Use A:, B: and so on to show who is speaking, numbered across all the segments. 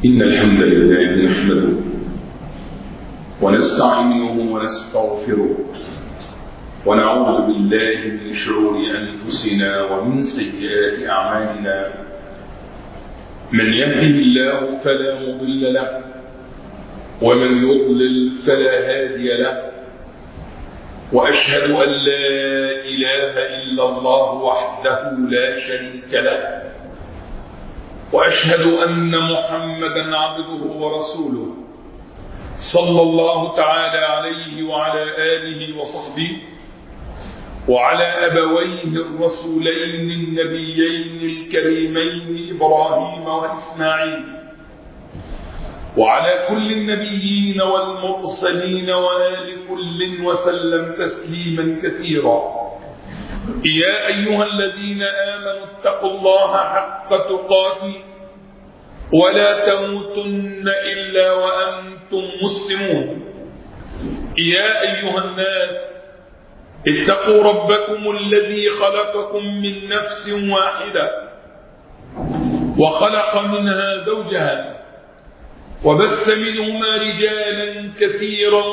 A: إن الحمد لله نحمده ونستعينه ونستغفره ونعوذ بالله من شرور أنفسنا ومن سيئات أعمالنا. من يهده الله فلا مضل له ومن يضلل فلا هادي له، وأشهد أن لا إله إلا الله وحده لا شريك له، وأشهد أن محمدا عبده ورسوله صلى الله تعالى عليه وعلى آله وصحبه وعلى أبويه الرسولين النبيين الكريمين إبراهيم وإسماعيل، وعلى كل النبيين والمرسلين وآل كل وسلم تسليما كثيرا. يا أيها الذين آمنوا اتقوا الله حق تقاته ولا تموتن إلا وأنتم مسلمون. يا أيها الناس اتقوا ربكم الذي خلقكم من نفس واحدة وخلق منها زوجها وبث منهما رجالا كثيرا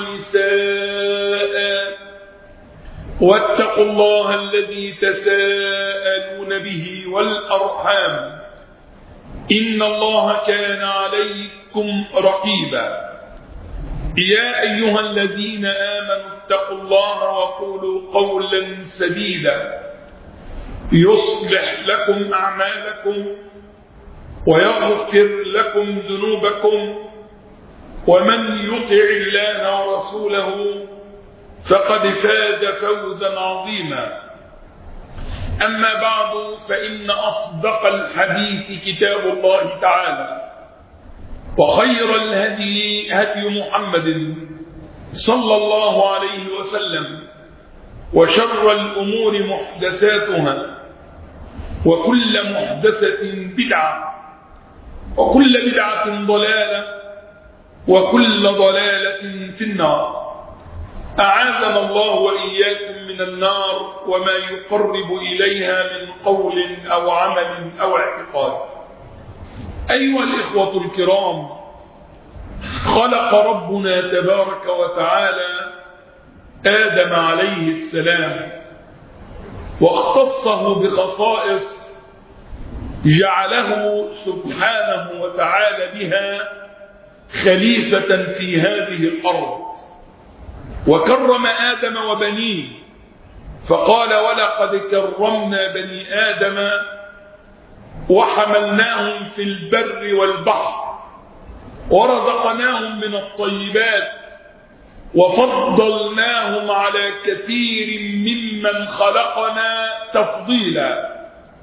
A: ونساء، واتقوا الله الذي تساءلون به والأرحام إن الله كان عليكم رقيبا. يا أيها الذين آمنوا اتقوا الله وقولوا قولا سديدا يصلح لكم أعمالكم ويغفر لكم ذنوبكم، ومن يطع الله ورسوله فقد فاز فوزا عظيما. أما بعد، فإن أصدق الحديث كتاب الله تعالى، وخير الهدي هدي محمد صلى الله عليه وسلم، وشر الأمور محدثاتها، وكل محدثة بدعة، وكل بدعة ضلالة، وكل ضلالة في النار. أعاذنا الله وإياكم من النار وما يقرب إليها من قول أو عمل أو اعتقاد. أيها الإخوة الكرام، خلق ربنا تبارك وتعالى آدم عليه السلام واختصه بخصائص جعله سبحانه وتعالى بها خليفة في هذه الأرض، وكرم آدم وبنيه فقال: ولقد كرمنا بني آدم وحملناهم في البر والبحر ورزقناهم من الطيبات وفضلناهم على كثير ممن خلقنا تفضيلا.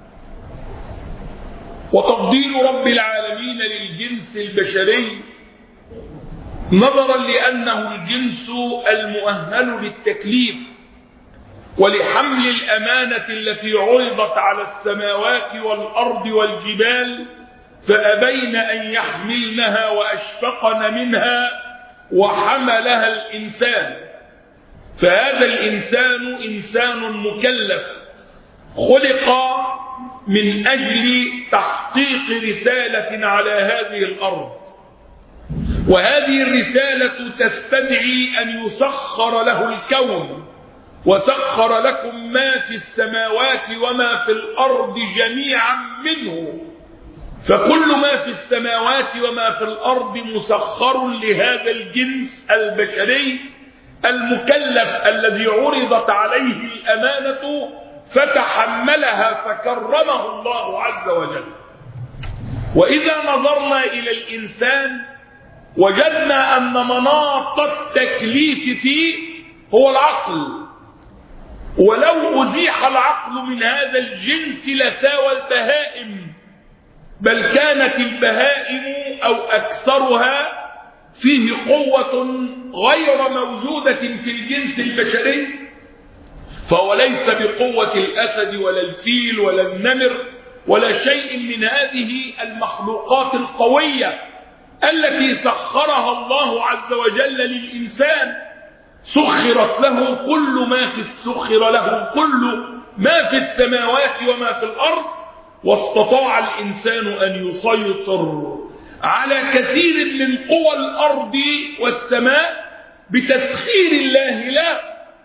A: وتفضيل رب العالمين للجنس البشري نظرا لأنه الجنس المؤهل للتكليف ولحمل الأمانة التي عرضت على السماوات والأرض والجبال، فأبين أن يحملنها وأشفقن منها وحملها الإنسان. فهذا الإنسان إنسان مكلف، خلق من أجل تحقيق رسالة على هذه الأرض، وهذه الرسالة تستدعي أن يسخر له الكون، وسخر لكم ما في السماوات وما في الأرض جميعا منه، فكل ما في السماوات وما في الأرض مسخر لهذا الجنس البشري المكلف الذي عرضت عليه الأمانة فتحملها فكرمه الله عز وجل. وإذا نظرنا إلى الإنسان وجدنا أن مناط التكليف فيه هو العقل، ولو أزيح العقل من هذا الجنس لساوى البهائم، بل كانت البهائم أو أكثرها فيه قوة غير موجودة في الجنس البشري، فهو ليس بقوة الأسد ولا الفيل ولا النمر ولا شيء من هذه المخلوقات القوية التي سخرها الله عز وجل للإنسان. سخرت له كل ما في السماوات وما في الأرض، واستطاع الإنسان أن يسيطر على كثير من قوى الأرض والسماء بتسخير الله له،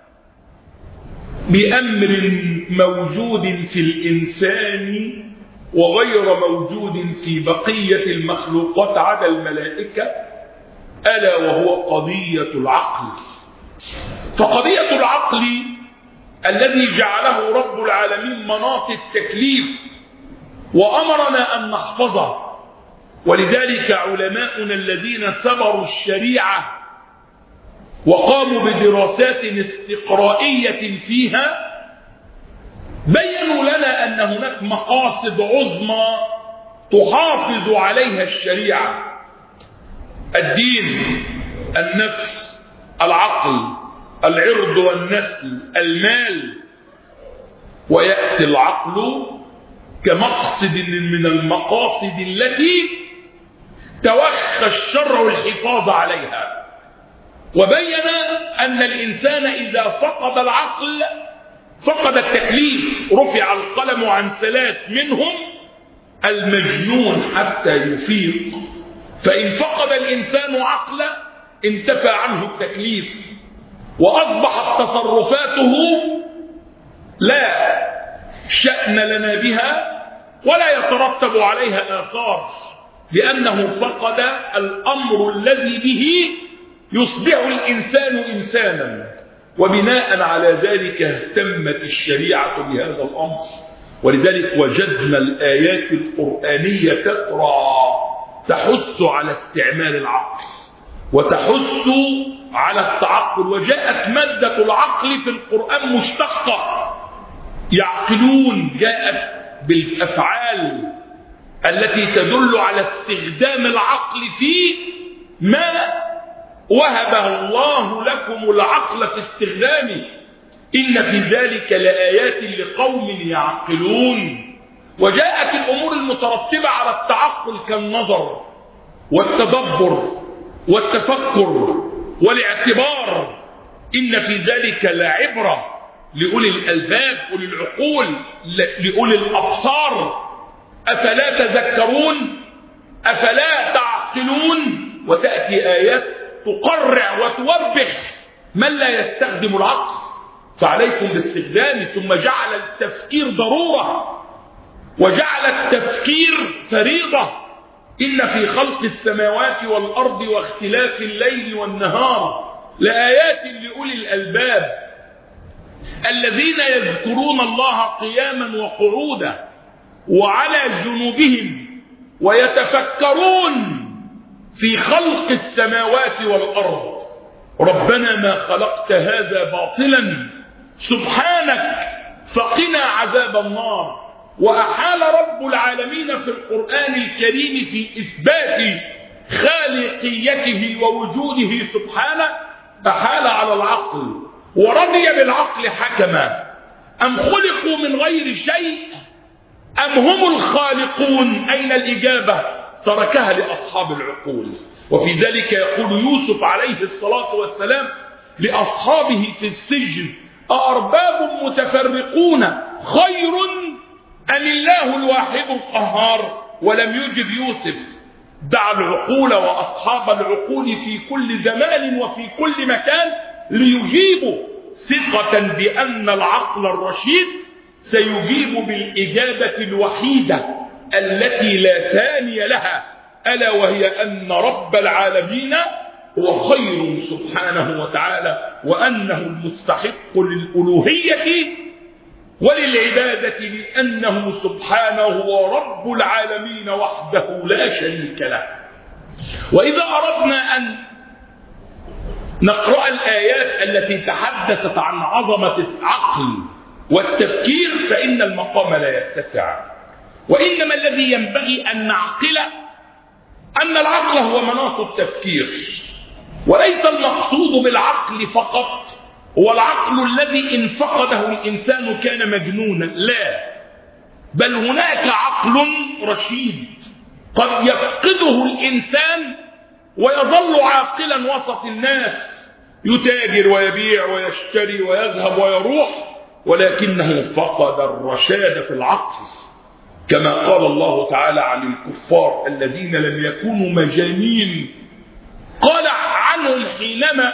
A: بأمر موجود في الإنسان وغير موجود في بقية المخلوقات عدا الملائكة، ألا وهو قضية العقل. فقضية العقل الذي جعله رب العالمين مناط التكليف وأمرنا أن نحفظه، ولذلك علماؤنا الذين سبروا الشريعة وقاموا بدراسات استقرائية فيها بيّنوا لنا أن هناك مقاصد عظمى تحافظ عليها الشريعة: الدين، النفس، العقل، العرض والنسل، المال. ويأتي العقل كمقصد من المقاصد التي توخى الشرع الحفاظ عليها، وبين أن الإنسان إذا فقد العقل فقد التكليف. رفع القلم عن 3 منهم المجنون حتى يفيق، فإن فقد الإنسان عقله انتفى عنه التكليف، وأصبحت تصرفاته لا شأن لنا بها ولا يترتب عليها آثار، لأنه فقد الأمر الذي به يصبح الإنسان إنسانا. وبناء على ذلك اهتمت الشريعة بهذا الأمر، ولذلك وجدنا الآيات القرآنية تترى تحث على استعمال العقل وتحث على التعقل. وجاءت مادة العقل في القرآن مشتقة، يعقلون، جاءت بالأفعال التي تدل على استخدام العقل في ما وهبه الله لكم العقل في استخدامه. إن في ذلك لآيات لقوم يعقلون. وجاءت الأمور المترتبة على التعقل كالنظر والتدبر والتفكر والاعتبار. إن في ذلك لعبرة لأولي الألباب، أولي العقول، لأولي الأبصار. أفلا تذكرون؟ أفلا تعقلون؟ وتأتي آيات تقرع وتوبخ من لا يستخدم العقل، فعليكم باستخدامه. ثم جعل التفكير ضرورة وجعل التفكير فريضة. إن في خلق السماوات والأرض واختلاف الليل والنهار لآيات لأولي الألباب الذين يذكرون الله قياما وقعودا وعلى جنوبهم ويتفكرون في خلق السماوات والأرض. ربنا ما خلقت هذا باطلا سبحانك فقنا عذاب النار. وأحال رب العالمين في القرآن الكريم في إثبات خالقيته ووجوده سبحانه، أحال على العقل ورضي بالعقل حكما. أم خلقوا من غير شيء أم هم الخالقون؟ أين الإجابة؟ تركها لأصحاب العقول. وفي ذلك يقول يوسف عليه الصلاة والسلام لأصحابه في السجن: أأرباب متفرقون خير أم الله الواحد القهار؟ ولم يجب يوسف: دع العقول وأصحاب العقول في كل زمان وفي كل مكان ليجيبوا، ثقة بأن العقل الرشيد سيجيب بالإجابة الوحيدة التي لا ثاني لها، ألا وهي أن رب العالمين هو خير سبحانه وتعالى، وأنه المستحق للألوهية وللعبادة، لأنه سبحانه هو رب العالمين وحده لا شريك له. وإذا أردنا أن نقرأ الآيات التي تحدثت عن عظمة العقل والتفكير فإن المقام لا يتسع، وإنما الذي ينبغي أن نعقل أن العقل هو مناط التفكير، وليس المقصود بالعقل فقط هو العقل الذي إن فقده الإنسان كان مجنونا، لا، بل هناك عقل رشيد قد يفقده الإنسان ويظل عاقلا وسط الناس، يتاجر ويبيع ويشتري ويذهب ويروح، ولكنه فقد الرشاد في العقل. كما قال الله تعالى عن الكفار الذين لم يكونوا مجانين، قال عنهم حينما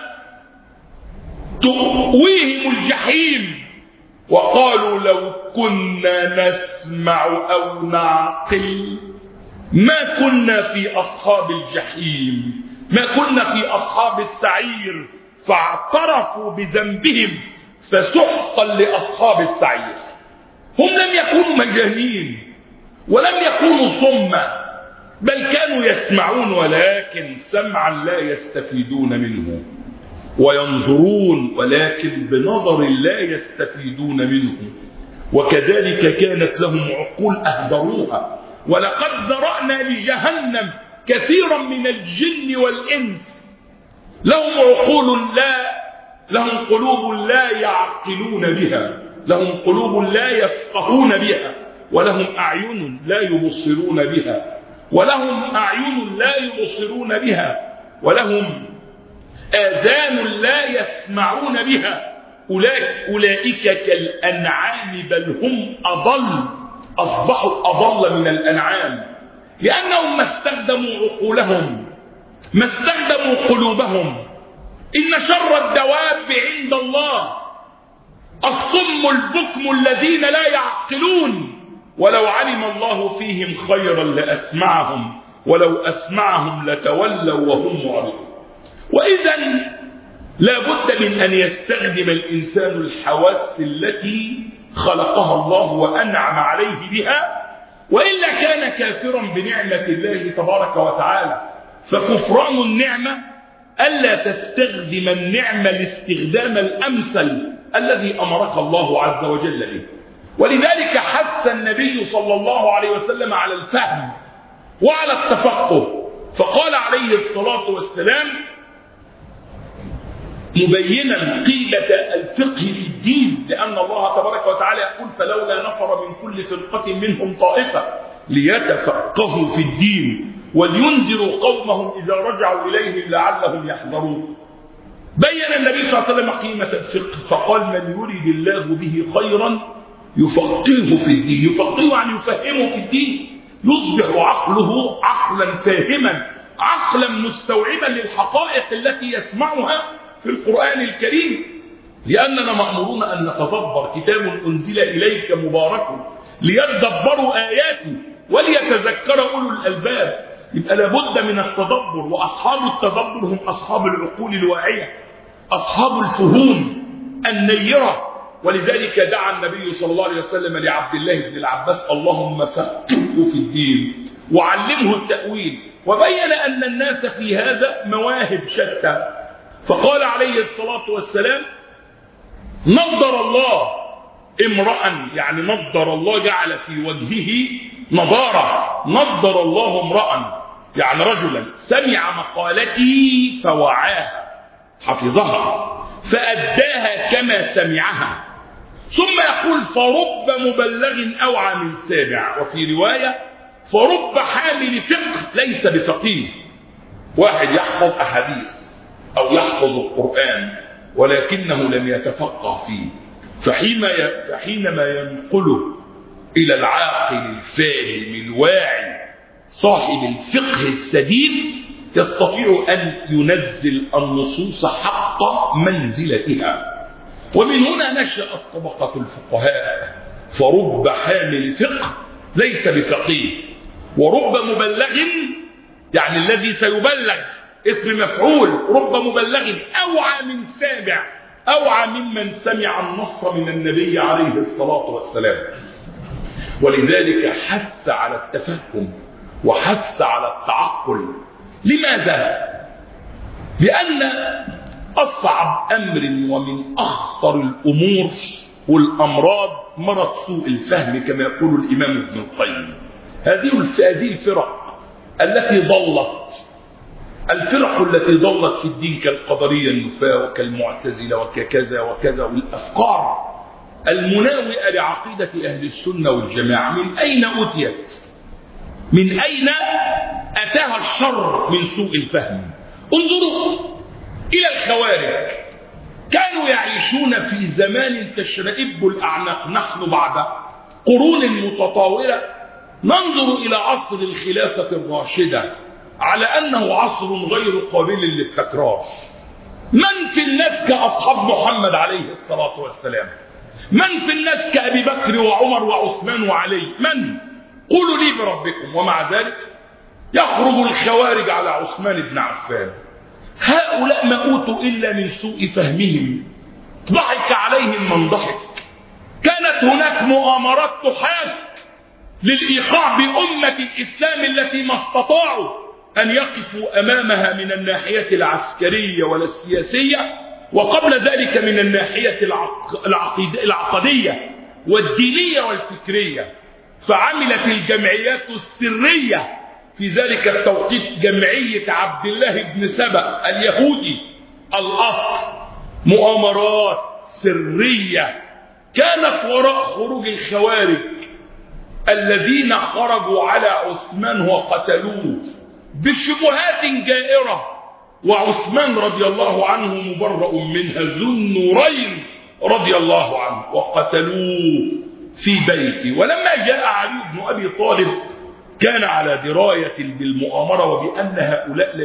A: تؤويهم الجحيم وقالوا لو كنا نسمع أو نعقل ما كنا في أصحاب الجحيم، ما كنا في أصحاب السعير، فاعترفوا بذنبهم فسحقا لأصحاب السعير. هم لم يكونوا مجانين ولم يكونوا صما، بل كانوا يسمعون ولكن سمعا لا يستفيدون منه، وينظرون ولكن بنظر لا يستفيدون منه، وكذلك كانت لهم عقول أهدروها. ولقد ذرأنا لجهنم كثيرا من الجن والإنس لهم قلوب لا يعقلون بها، لهم قلوب لا يفقهون بها، ولهم أعين لا يبصرون بها، ولهم أعين لا يبصرون بها، ولهم آذان لا يسمعون بها. أولئك كالأنعام بل هم أضل، أصبحوا أضل من الأنعام، لأنهم ما استخدموا عقولهم، ما استخدموا قلوبهم. إن شر الدواب عند الله الصم البكم الذين لا يعقلون، ولو علم الله فيهم خيرا لأسمعهم، ولو أسمعهم لتولوا وهم معرضون. وإذا لا بد من أن يستخدم الإنسان الحواس التي خلقها الله وأنعم عليه بها، وإلا كان كافرا بنعمة الله تبارك وتعالى. فكفران النعمة ألا تستخدم النعمة الاستخدام الأمثل الذي أمرك الله عز وجل به. ولذلك حث النبي صلى الله عليه وسلم على الفهم وعلى التفقه، فقال عليه الصلاة والسلام مبينا قيمة الفقه في الدين، لأن الله تبارك وتعالى يقول فلولا نفر من كل فرقة منهم طائفة ليتفقهوا في الدين ولينذروا قومهم إذا رجعوا إليهم لعلهم يحذرون. بين النبي صلى الله عليه وسلم قيمة الفقه فقال من يريد الله به خيرا يفقهه في الدين، يفقهه يعني يفهمه في الدين، يصبح عقله عقلا فاهما، عقلا مستوعبا للحقائق التي يسمعها في القرآن الكريم. لأننا مأمورون أن نتدبر كتاب أنزل إليك مبارك ليتدبروا آياته وليتذكر أولو الألباب. يبقى لابد من التدبر، وأصحاب التدبر هم أصحاب العقول الواعية، أصحاب الفهوم النيرة. ولذلك دعا النبي صلى الله عليه وسلم لعبد الله بن العباس اللهم فقهه في الدين وعلمه التأويل، وبين أن الناس في هذا مواهب شتى. فقال عليه الصلاة والسلام نضر الله امرأ، يعني نضر الله جعل في وجهه نضارة، نضر الله امرأ يعني رجلا سمع مقالتي فوعاها، حفظها فأداها كما سمعها، ثم يقول فرب مبلغ أوعى من سامع. وفي رواية فرب حامل فقه ليس بفقيه، واحد يحفظ أحاديث أو يحفظ القرآن ولكنه لم يتفقه فيه، فحينما ينقله إلى العاقل الفاهم الواعي صاحب الفقه السديد يستطيع أن ينزل النصوص حق منزلتها. ومن هنا نشأت طبقة الفقهاء، فرب حامل فقه ليس بفقيه، ورب مبلغ يعني الذي سيبلغ اسم مفعول، رب مبلغ أوعى من سامع، أوعى ممن سمع النص من النبي عليه الصلاة والسلام. ولذلك حث على التفهم وحث على التعقل. لماذا؟ لأن أصعب أمر ومن أخطر الأمور والأمراض مرض سوء الفهم كما يقول الإمام ابن القيم. هذه الفرق التي ضلت، الفرق التي ضلت في الدين كالقدرية النفاة وكالمعتزلة وككذا وكذا، والأفكار المناوئة لعقيدة أهل السنة والجماعة من أين أتيت؟ من أين أتاها الشر من سوء الفهم؟ انظروا إلى الخوارج، كانوا يعيشون في زمان تشرئب الأعناق. نحن بعد قرون متطاولة ننظر إلى عصر الخلافة الراشدة على أنه عصر غير قابل للتكرار. من في الناس كأصحاب محمد عليه الصلاة والسلام؟ من في الناس كأبي بكر وعمر وعثمان وعلي؟ من؟ قولوا لي بربكم. ومع ذلك يخرج الخوارج على عثمان بن عفان. هؤلاء ما أوتوا إلا من سوء فهمهم، ضحك عليهم من ضحك. كانت هناك مؤامرات تحاك للإيقاع بأمة الإسلام التي ما استطاعوا أن يقفوا أمامها من الناحية العسكرية ولا السياسية، وقبل ذلك من الناحية العقدية والدينية والفكرية. فعملت الجمعيات السرية في ذلك التوقيت، جمعية عبد الله بن سبأ اليهودي الأصل، مؤامرات سرية كانت وراء خروج الخوارج الذين خرجوا على عثمان وقتلوه بشبهات جائرة، وعثمان رضي الله عنه مبرأ منها، ذو النورين رضي الله عنه، وقتلوه في بيته. ولما جاء علي بن أبي طالب كان على دراية بالمؤامرة وبأن هؤلاء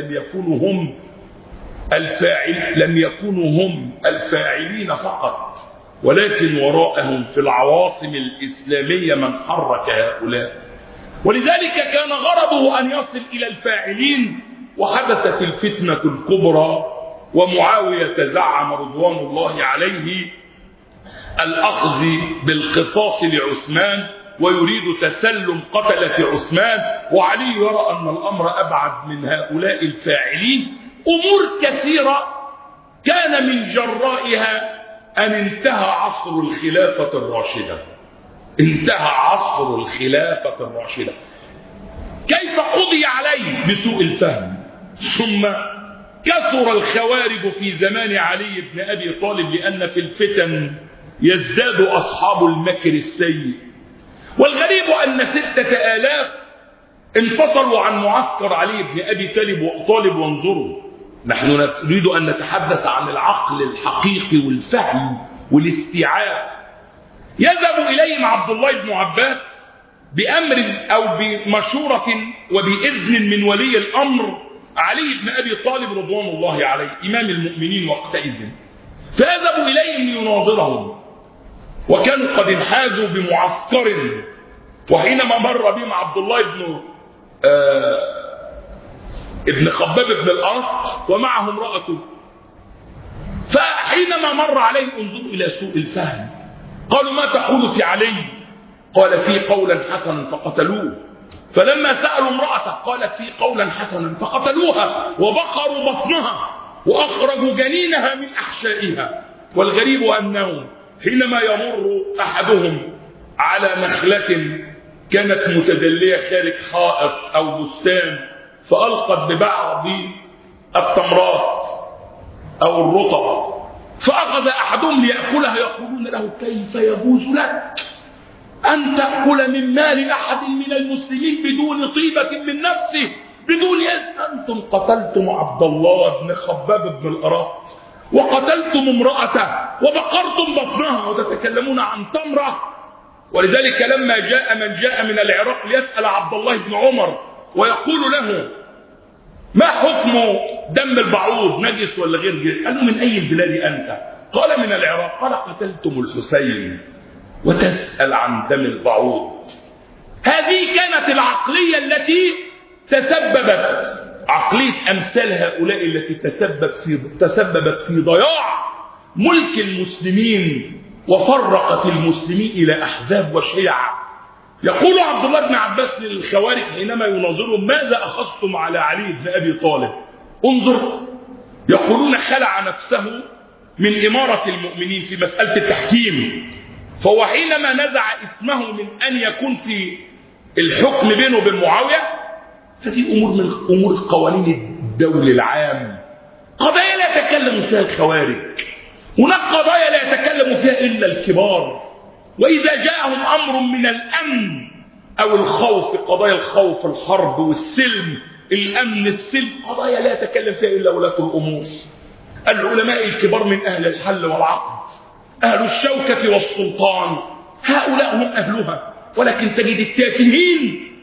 A: لم يكونوا هم الفاعلين فقط، ولكن وراءهم في العواصم الإسلامية من حرك هؤلاء. ولذلك كان غرضه أن يصل إلى الفاعلين، وحدثت الفتنة الكبرى، ومعاوية زعم رضوان الله عليه الأخذ بالقصاص لعثمان، ويريد تسلم قتلة عثمان، وعلي يرى أن الأمر أبعد من هؤلاء الفاعلين. أمور كثيرة كان من جرائها أن انتهى عصر الخلافة الراشدة. انتهى عصر الخلافة الراشدة. كيف قضي عليه؟ بسوء الفهم. ثم كثر الخوارج في زمان علي بن أبي طالب، لأن في الفتن يزداد أصحاب المكر السيء. والغريب أن 6000 انفصلوا عن معسكر علي بن أبي طالب. وانظروا، نحن نريد أن نتحدث عن العقل الحقيقي والفهم والاستيعاب. يذهب إليهم عبد الله بن عباس بأمر أو بمشورة وبإذن من ولي الأمر علي بن أبي طالب رضوان الله عليه إمام المؤمنين وقتئذ، فيذهب إليهم ليناظرهم، وكانوا قد انحازوا بمعسكر. وحينما مر بهم عبد الله ابن خباب بن الأرط ومعه امرأته، فحينما مر عليه انظروا إلى سوء الفهم، قالوا: ما تقول في علي؟ قال: في قولا حسنا فقتلوه. فلما سألوا امرأته قالت: في قولا حسنا فقتلوها وبقروا بطنها وأخرجوا جنينها من أحشائها. والغريب أنهم حينما يمر أحدهم على نخلة كانت متدلية خارج حائط أو بستان، فألقت ببعض التمرات أو الرطب، فأخذ أحدهم ليأكلها، يقولون له: كيف يجوز لك أن تأكل من مال أحد من المسلمين بدون طيبة من نفسه، بدون إذن؟ أنتم قتلتم عبد الله بن خباب بن الأرط، وقتلتم امرأته، وبقرتم بطنها، وتتكلمون عن تمرة. ولذلك لما جاء من جاء من العراق ليسأل عبد الله بن عمر ويقول له: ما حكم دم البعوض، نجس ولا غير نجس؟ قال له: من أي البلاد أنت؟ قال: من العراق. قال: قتلتم الحسين وتسأل عن دم البعوض. هذه كانت العقلية التي تسببت، عقلية أمثال هؤلاء التي تسببت في ضياع ملك المسلمين وفرقت المسلمين إلى أحزاب وشيع. يقول عبد الله بن عباس للخوارج حينما يناظرهم: ماذا أخذتم على علي بن أبي طالب؟ انظر، يقولون: خلع نفسه من إمارة المؤمنين في مسألة التحكيم، فهو حينما نزع اسمه من أن يكون في الحكم بينه وبين معاوية، هذه أمور من أمور قوانين الدول العام، قضايا لا يتكلم فيها الخوارج. هناك قضايا لا يتكلم فيها إلا الكبار. وإذا جاءهم أمر من الأمن أو الخوف، قضايا الخوف، الحرب والسلم، الأمن، السلم، قضايا لا يتكلم فيها إلا ولاة الأمور، العلماء الكبار من أهل الحل والعقد، أهل الشوكة والسلطان، هؤلاء هم أهلها. ولكن تجد التافهين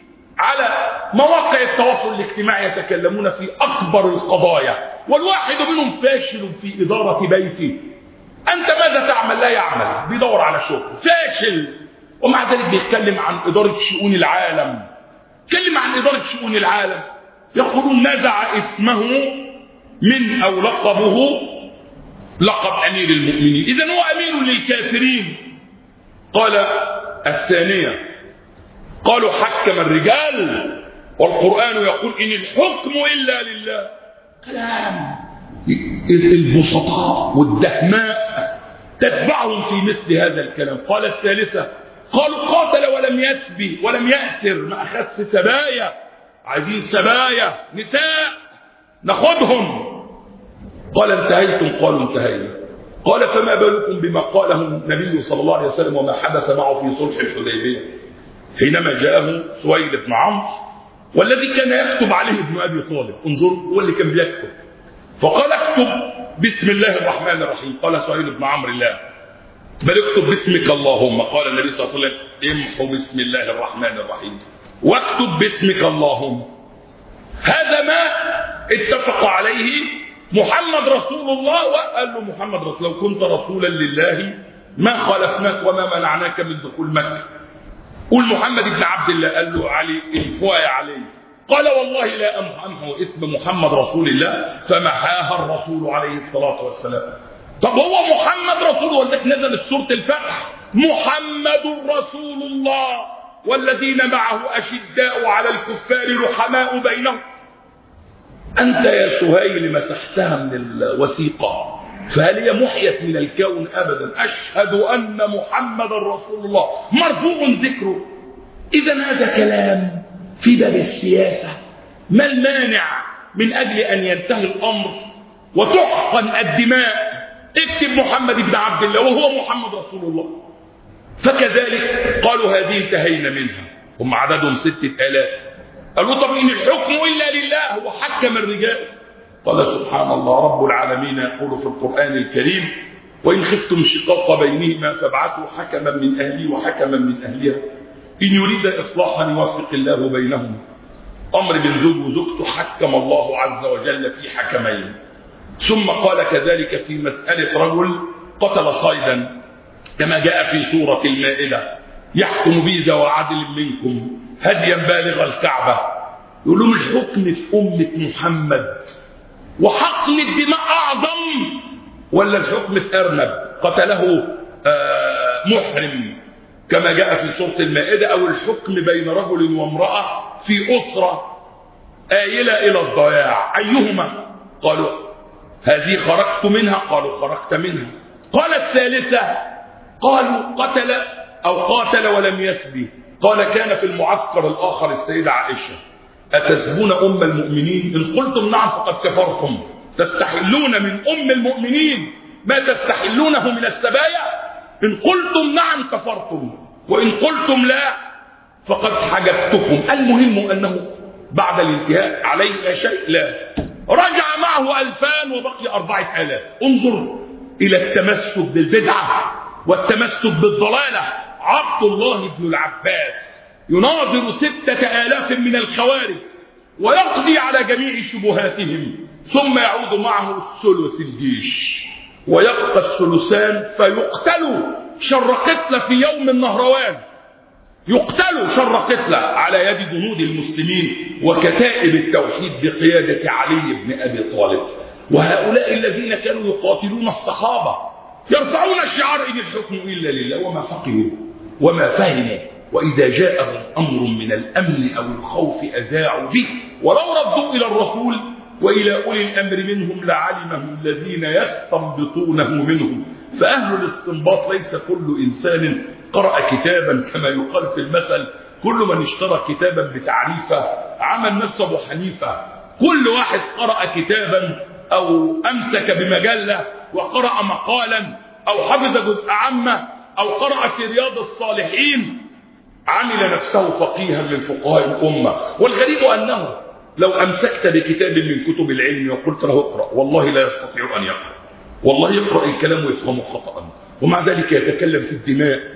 A: على مواقع التواصل الاجتماعي يتكلمون في أكبر القضايا، والواحد منهم فاشل في إدارة بيته. أنت ماذا تعمل؟ لا يعمل، بيدور على شغل، فاشل، ومع ذلك بيتكلم عن إدارة شؤون العالم. يتكلم عن إدارة شؤون العالم، يقولون نزع اسمه من أو لقبه لقب أمير المؤمنين، إذن هو أمير للكافرين. قال الثانية قالوا حكم الرجال والقرآن يقول إن الحكم إلا لله. كلام البسطاء والدهماء تتبعهم في مثل هذا الكلام. قال الثالثة قالوا قاتل ولم يسبي ولم يأسر، ما أخذت سبايا، عايزين سبايا نساء ناخدهم. قال انتهيتم؟ قالوا انتهينا. قال فما بالكم بما قاله النبي صلى الله عليه وسلم وما حدث معه في صلح الحديبية حينما جاءه سويد بن عمرو والذي كان يكتب عليه ابن أبي طالب، انظر هو اللي كان بيكتب، فقال اكتب بسم الله الرحمن الرحيم. قال سويد بن عمرو لا، بل اكتب باسمك اللهم. قال النبي صلى الله عليه وسلم امحو بسم الله الرحمن الرحيم واكتب باسمك اللهم. هذا ما اتفق عليه محمد رسول الله، وقال له محمد رسول، لو كنت رسولا لله ما خالفناك وما منعناك من دخول مكة. قل محمد بن عبد الله. قال له علي امحوها يا علي. قال والله لا امحو اسم محمد رسول الله، فمحاها الرسول عليه الصلاة والسلام. طب هو محمد رسول الله، ولذلك نزلت سورة الفتح محمد رسول الله والذين معه أشداء على الكفار رحماء بينهم. أنت يا سهيل مسحتها من الوثيقة، فهل هي محيت من الكون؟ أبدا. أشهد أن محمد رسول الله مرفوع ذكره. إذن هذا كلام في باب السياسة. ما المانع من أجل أن ينتهي الأمر وتحقن الدماء؟ اكتب محمد بن عبد الله وهو محمد رسول الله. فكذلك قالوا هذه انتهينا منها، هم عددهم 6000. قالوا طب إن الحكم إلا لله، هو حكم الرجال. قال سبحان الله رب العالمين يقول في القرآن الكريم وإن خفتم شقاق بينهما فابعثوا حكما من أهلي وحكما من أهلها إن يريد إصلاحا يوفق الله بينهم. أمر بن زوج وزوجته حكم الله عز وجل في حكمين. ثم قال كذلك في مسألة رجل قتل صيدا كما جاء في سورة المائدة يحكم بي ذو عدل منكم هديا بالغ الكعبة. يقول لهم الحكم في أمة محمد وحقن الدماء أعظم، ولا الحكم في أرنب قتله محرم كما جاء في سورة المائدة، أو الحكم بين رجل وامرأة في أسرة آيلة إلى الضياع، أيهما؟ قالوا هذه خرجت منها، قالوا خرجت منها. قال الثالثة قالوا قتل أو قاتل ولم يسبي. قال كان في المعسكر الآخر السيدة عائشة أتسبون أم المؤمنين؟ إن قلتم نعم فقد كفرتم، تستحلون من أم المؤمنين ما تستحلونه من السبايا. إن قلتم نعم كفرتم، وإن قلتم لا فقد حجبتكم. المهم أنه بعد الانتهاء عليه شيء لا، رجع معه 2000 وبقي 4000. انظر إلى التمسك بالبدعة والتمسك بالضلالة. عبد الله بن العباس يناظر 6000 من الخوارج ويقضي على جميع شبهاتهم، ثم يعود معه ثلث الجيش ويبقى الثلثان فيقتلوا شر قتلة في يوم النهروان، يقتلوا شر قتلة على يد جنود المسلمين وكتائب التوحيد بقيادة علي بن أبي طالب. وهؤلاء الذين كانوا يقاتلون الصحابة يرفعون الشعار إن الحكم إلا لله وما فقهوا وما فهموا، وإذا جاءهم أمر من الأمن أو الخوف أذاعوا به، ولو ردوا إلى الرسول وإلى أولي الأمر منهم لعلمه الذين يستنبطونه منهم. فأهل الاستنباط ليس كل إنسان قرأ كتابا كما يقال في المثل كل من اشترى كتابا بتعريفه عمل نفسه أبو حنيفة. كل واحد قرأ كتابا أو أمسك بمجلة وقرأ مقالا أو حفظ جزء عامة أو قرأ في رياض الصالحين عمل نفسه فقيها من فقهاء الأمة. والغريب أنه لو أمسكت بكتاب من كتب العلم وقلت له اقرأ والله لا يستطيع أن يقرأ، والله يقرأ الكلام ويفهمه خطأ، ومع ذلك يتكلم في الدماء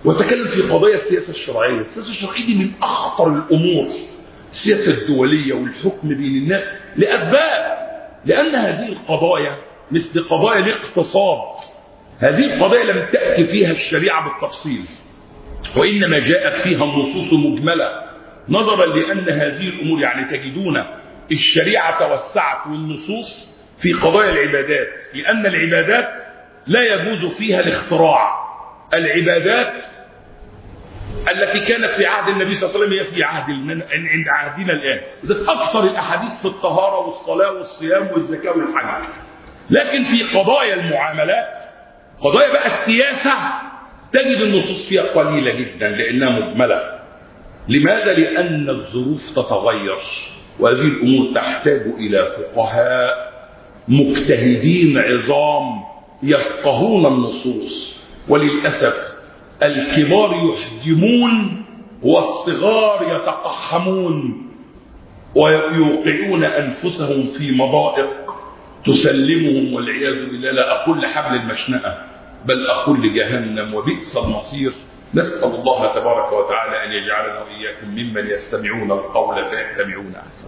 A: وتكلم في قضايا السياسة الشرعية. السياسة الشرعية دي من أخطر الأمور، السياسة الدولية والحكم بين الناس، لأسباب، لأن هذه القضايا مثل قضايا الاقتصاد، هذه القضايا لم تأتي فيها الشريعة بالتفصيل، وإنما جاءت فيها النصوص مجملة، نظرا لأن هذه الأمور يعني تجدون الشريعة توسعت والنصوص في قضايا العبادات، لأن العبادات لا يجوز فيها الاختراع. العبادات التي كانت في عهد النبي صلى الله عليه وسلم هي في عند عهدنا الآن، ذات أكثر الأحاديث في الطهارة والصلاة والصيام والزكاة والحج. لكن في قضايا المعاملات، قضايا بقى السياسة، تجد النصوص فيها قليلة جدا لأنها مجملة. لماذا؟ لأن الظروف تتغير، وهذه الأمور تحتاج إلى فقهاء مجتهدين عظام يفقهون النصوص. وللأسف الكبار يحجمون والصغار يتقحمون ويوقعون أنفسهم في مضائق تسلمهم والعياذ بالله، لا أقول لحبل المشنقة بل أقول لجهنم، وبئس المصير. نسأل الله تبارك وتعالى أن يجعلنا وإياكم ممن يستمعون القول فيتبعون أحسنه.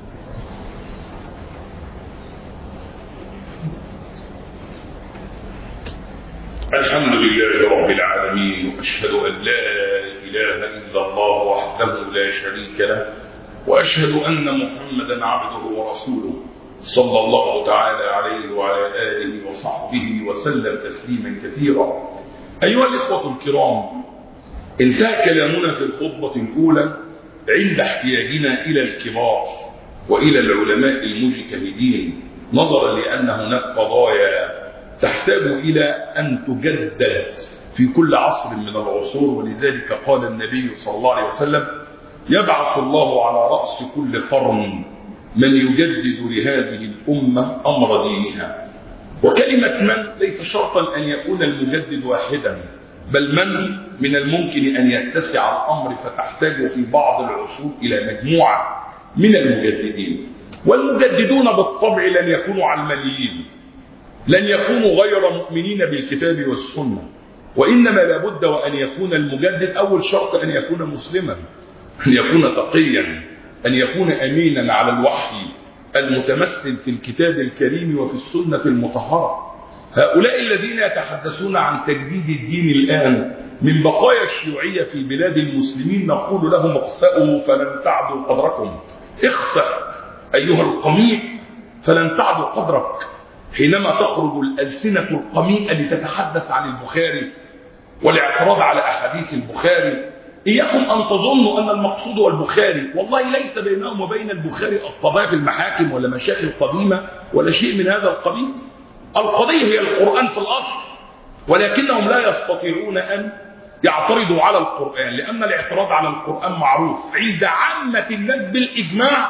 A: الحمد لله رب العالمين، وأشهد أن لا إله إلا الله وحده لا شريك له، وأشهد أن محمدا عبده ورسوله صلى الله تعالى عليه وعلى آله وصحبه وسلم تسليما كثيرا. أيها الإخوة الكرام، انتهى كلامنا في الخطبة الأولى عند احتياجنا إلى الكبار وإلى العلماء المجتهدين، نظرا لأن هناك قضايا تحتاج إلى أن تجدد في كل عصر من العصور. ولذلك قال النبي صلى الله عليه وسلم: يبعث الله على رأس كل قرن من يجدد لهذه الأمة أمر دينها. وكلمة من ليس شرطا أن يكون المجدد واحدا، بل من الممكن أن يتسع الأمر، فتحتاج في بعض العصور إلى مجموعة من المجددين. والمجددون بالطبع لن يكونوا علمانيين، لن يكونوا غير مؤمنين بالكتاب والسنة، وإنما لابد وأن يكون المجدد أول شرط أن يكون مسلما، أن يكون تقيا، أن يكون أمينا على الوحي المتمثل في الكتاب الكريم وفي السنة المطهرة. هؤلاء الذين يتحدثون عن تجديد الدين الآن من بقايا الشيوعية في بلاد المسلمين، نقول لهم: اخسأوا فلن تعدوا قدركم. اخسأ أيها القميء فلن تعدوا قدرك. حينما تخرج الألسنة القميئة لتتحدث عن البخاري والاعتراض على أحاديث البخاري، إياكم أن تظنوا أن المقصود هو البخاري. والله ليس بينهم وبين البخاري القضايا في المحاكم ولا مشاكل قديمة ولا شيء من هذا القبيل. القضية هي القرآن في الأصل، ولكنهم لا يستطيعون أن يعترضوا على القرآن، لأن الاعتراض على القرآن معروف عند عامة الناس بالإجماع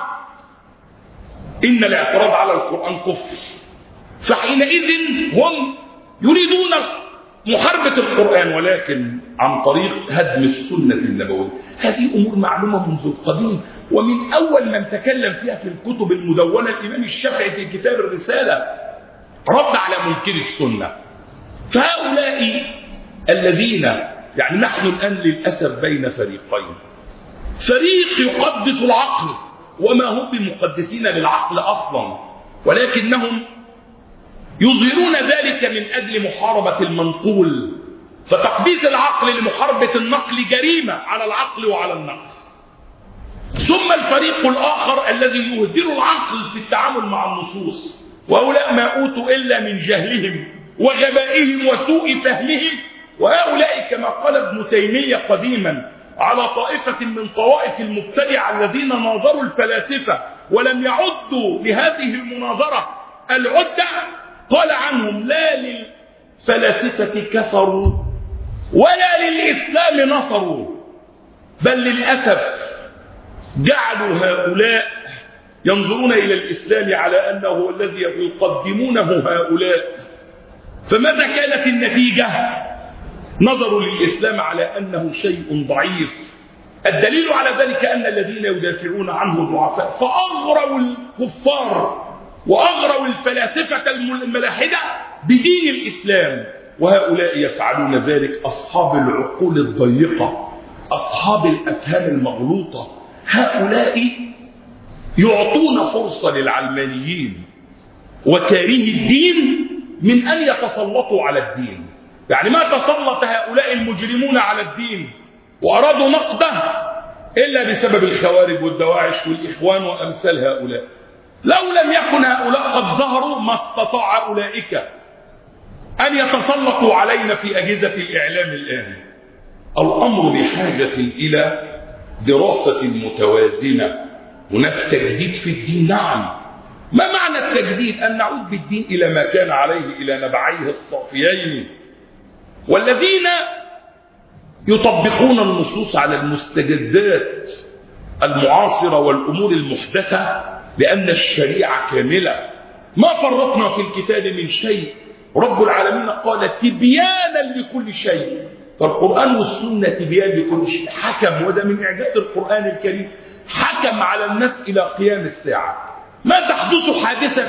A: إن الاعتراض على القرآن كفر. فحينئذ هم يريدون محاربة القرآن، ولكن عن طريق هدم السنة النبوية. هذه أمور معلومة منذ القديم، ومن أول من تكلم فيها في الكتب المدونة الإمام الشافعي في كتاب الرسالة رد على منكر السنة. فهؤلاء الذين يعني نحن الآن للأسف بين فريقين، فريق يقدس العقل وما هم بمقدسين للعقل أصلا، ولكنهم يظهرون ذلك من أجل محاربة المنقول. فتقديس العقل لمحاربة النقل جريمة على العقل وعلى النقل. ثم الفريق الآخر الذي يهدر العقل في التعامل مع النصوص، وهؤلاء ما أوتوا إلا من جهلهم وغبائهم وسوء فهمهم. وهؤلاء كما قال ابن تيمية قديما على طائفة من طوائف المبتدعة الذين ناظروا الفلاسفة ولم يعدوا لهذه المناظرة العدة، قال عنهم: لا للفلاسفة كفروا ولا للإسلام نصروا، بل للأسف جعلوا هؤلاء ينظرون إلى الإسلام على أنه هو الذي يقدمونه هؤلاء. فماذا كانت النتيجة؟ نظروا للإسلام على أنه شيء ضعيف. الدليل على ذلك أن الذين يدافعون عنه ضعفاء، فأغروا الكفار وأغروا الفلاسفة الملاحدة بدين الإسلام، وهؤلاء يفعلون ذلك أصحاب العقول الضيقة، أصحاب الأفهام المغلوطة. هؤلاء يعطون فرصة للعلمانيين وكاره الدين من أن يتسلطوا على الدين. يعني ما تسلط هؤلاء المجرمون على الدين وأرادوا نقده إلا بسبب الخوارج والدواعش والإخوان وأمثال هؤلاء. لو لم يكن هؤلاء قد ظهروا ما استطاع أولئك أن يتسلطوا علينا في أجهزة الإعلام الآن. الأمر بحاجة إلى دراسة متوازنة. هناك تجديد في الدين، نعم. ما معنى التجديد؟ أن نعود بالدين إلى ما كان عليه، إلى نبعيه الصافيين. والذين يطبقون النصوص على المستجدات المعاصرة والأمور المحدثة، لأن الشريعة كاملة، ما فرطنا في الكتاب من شيء. رب العالمين قال تبيانا لكل شيء، فالقرآن والسنة تبيان لكل شيء. حكم، وده من إعجاز القرآن الكريم، حكم على الناس إلى قيام الساعة. ما تحدث حادثة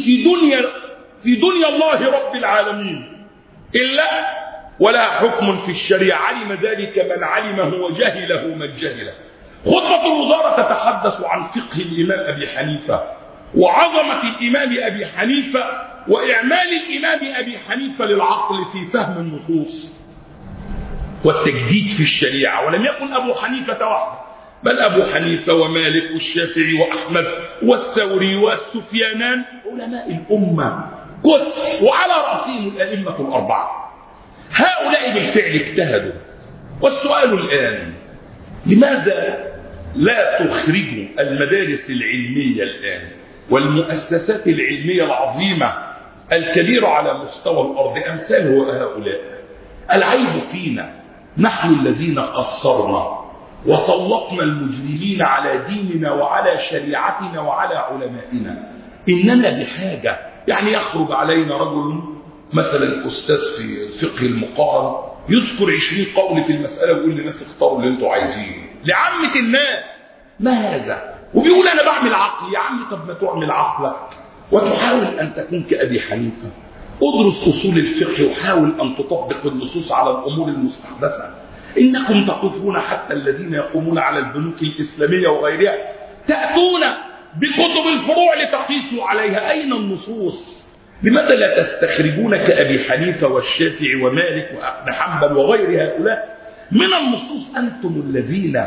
A: في دنيا الله رب العالمين إلا ولا حكم في الشريعة، علم ذلك من علمه وجهله من جهله. خطبة الوزارة تتحدث عن فقه الإمام أبي حنيفة وعظمة الإمام أبي حنيفة وإعمال الإمام أبي حنيفة للعقل في فهم النصوص والتجديد في الشريعة. ولم يكن أبو حنيفة وحده، بل أبو حنيفة ومالك والشافعي وأحمد والثوري والسفيانان علماء الأمة كثر، وعلى رأسهم الأئمة الأربعة. هؤلاء بالفعل اجتهدوا. والسؤال الآن، لماذا لا تخرجوا المدارس العلمية الآن والمؤسسات العلمية العظيمة الكبيرة على مستوى الأرض أمثال هؤلاء؟ العيب فينا نحن الذين قصرنا وسلطنا المجرمين على ديننا وعلى شريعتنا وعلى علمائنا. إننا بحاجة، يعني يخرج علينا رجل مثلا أستاذ في الفقه المقارن يذكر 20 قول في المسألة ويقول للناس اختاروا اللي انتوا عايزينه لعامة الناس. ما هذا؟ وبيقول أنا بعمل عقلي. يا عم طب ما تعمل عقلك وتحاول أن تكون كأبي حنيفة. ادرس أصول الفقه وحاول أن تطبق النصوص على الأمور المستحدثة. إنكم تقفون حتى الذين يقومون على البنوك الإسلامية وغيرها تأتون بكتب الفروع لتقيسوا عليها. أين النصوص؟ لماذا لا تستخرجون كأبي حنيفة والشافعي ومالك وابن حنبل وغير هؤلاء من النصوص؟ أنتم الذين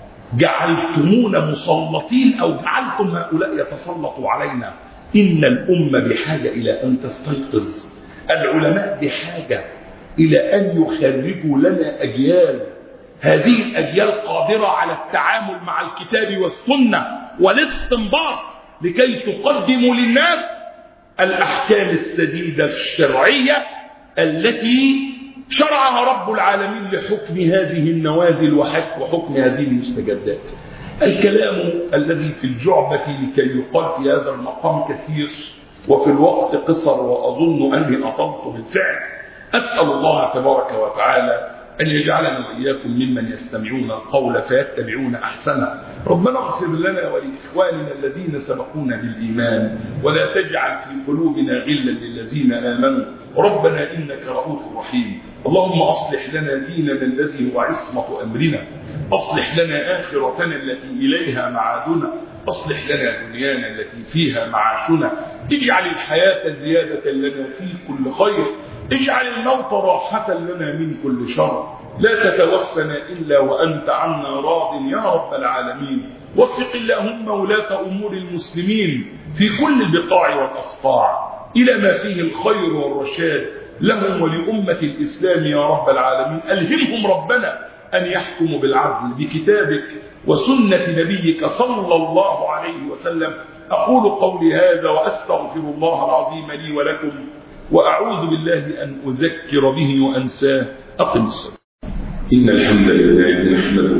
A: جعلتمون مسلطين أو جعلتم هؤلاء يتسلطوا علينا. إن الأمة بحاجة إلى أن تستيقظ. العلماء بحاجة إلى أن يخرجوا لنا أجيال. هذه الأجيال قادرة على التعامل مع الكتاب والسنة والاستنباط لكي تقدموا للناس الأحكام السديدة الشرعية التي شرعها رب العالمين لحكم هذه النوازل وحكم هذه المستجدات. الكلام الذي في الجعبة لكي يقال في هذا المقام كثير وفي الوقت قصر، وأظن أني أطلت بالفعل. أسأل الله تبارك وتعالى أن يجعلنا وإياكم ممن يستمعون القول فيتبعون أحسنه. ربنا اغفر لنا ولإخواننا الذين سبقونا بالإيمان ولا تجعل في قلوبنا غلا للذين آمنوا ربنا إنك رؤوف رحيم. اللهم أصلح لنا ديننا الذي هو عصمة أمرنا، أصلح لنا آخرتنا التي إليها معادنا، أصلح لنا دنيانا التي فيها معاشنا. اجعل الحياة زيادة لنا في كل خير، اجعل الموت راحة لنا من كل شر. لا تتوفنا إلا وأنت عنا راض يا رب العالمين. وفق اللهم ولاة أمور المسلمين في كل البقاع والأصقاع إلى ما فيه الخير والرشاد لهم ولأمة الإسلام يا رب العالمين. ألهمهم ربنا أن يحكموا بالعدل بكتابك وسنة نبيك صلى الله عليه وسلم. أقول قولي هذا وأستغفر الله العظيم لي ولكم، وأعوذ بالله أن أذكر به وأنساه. أقم الصلاة. إن الحمد لله نحمده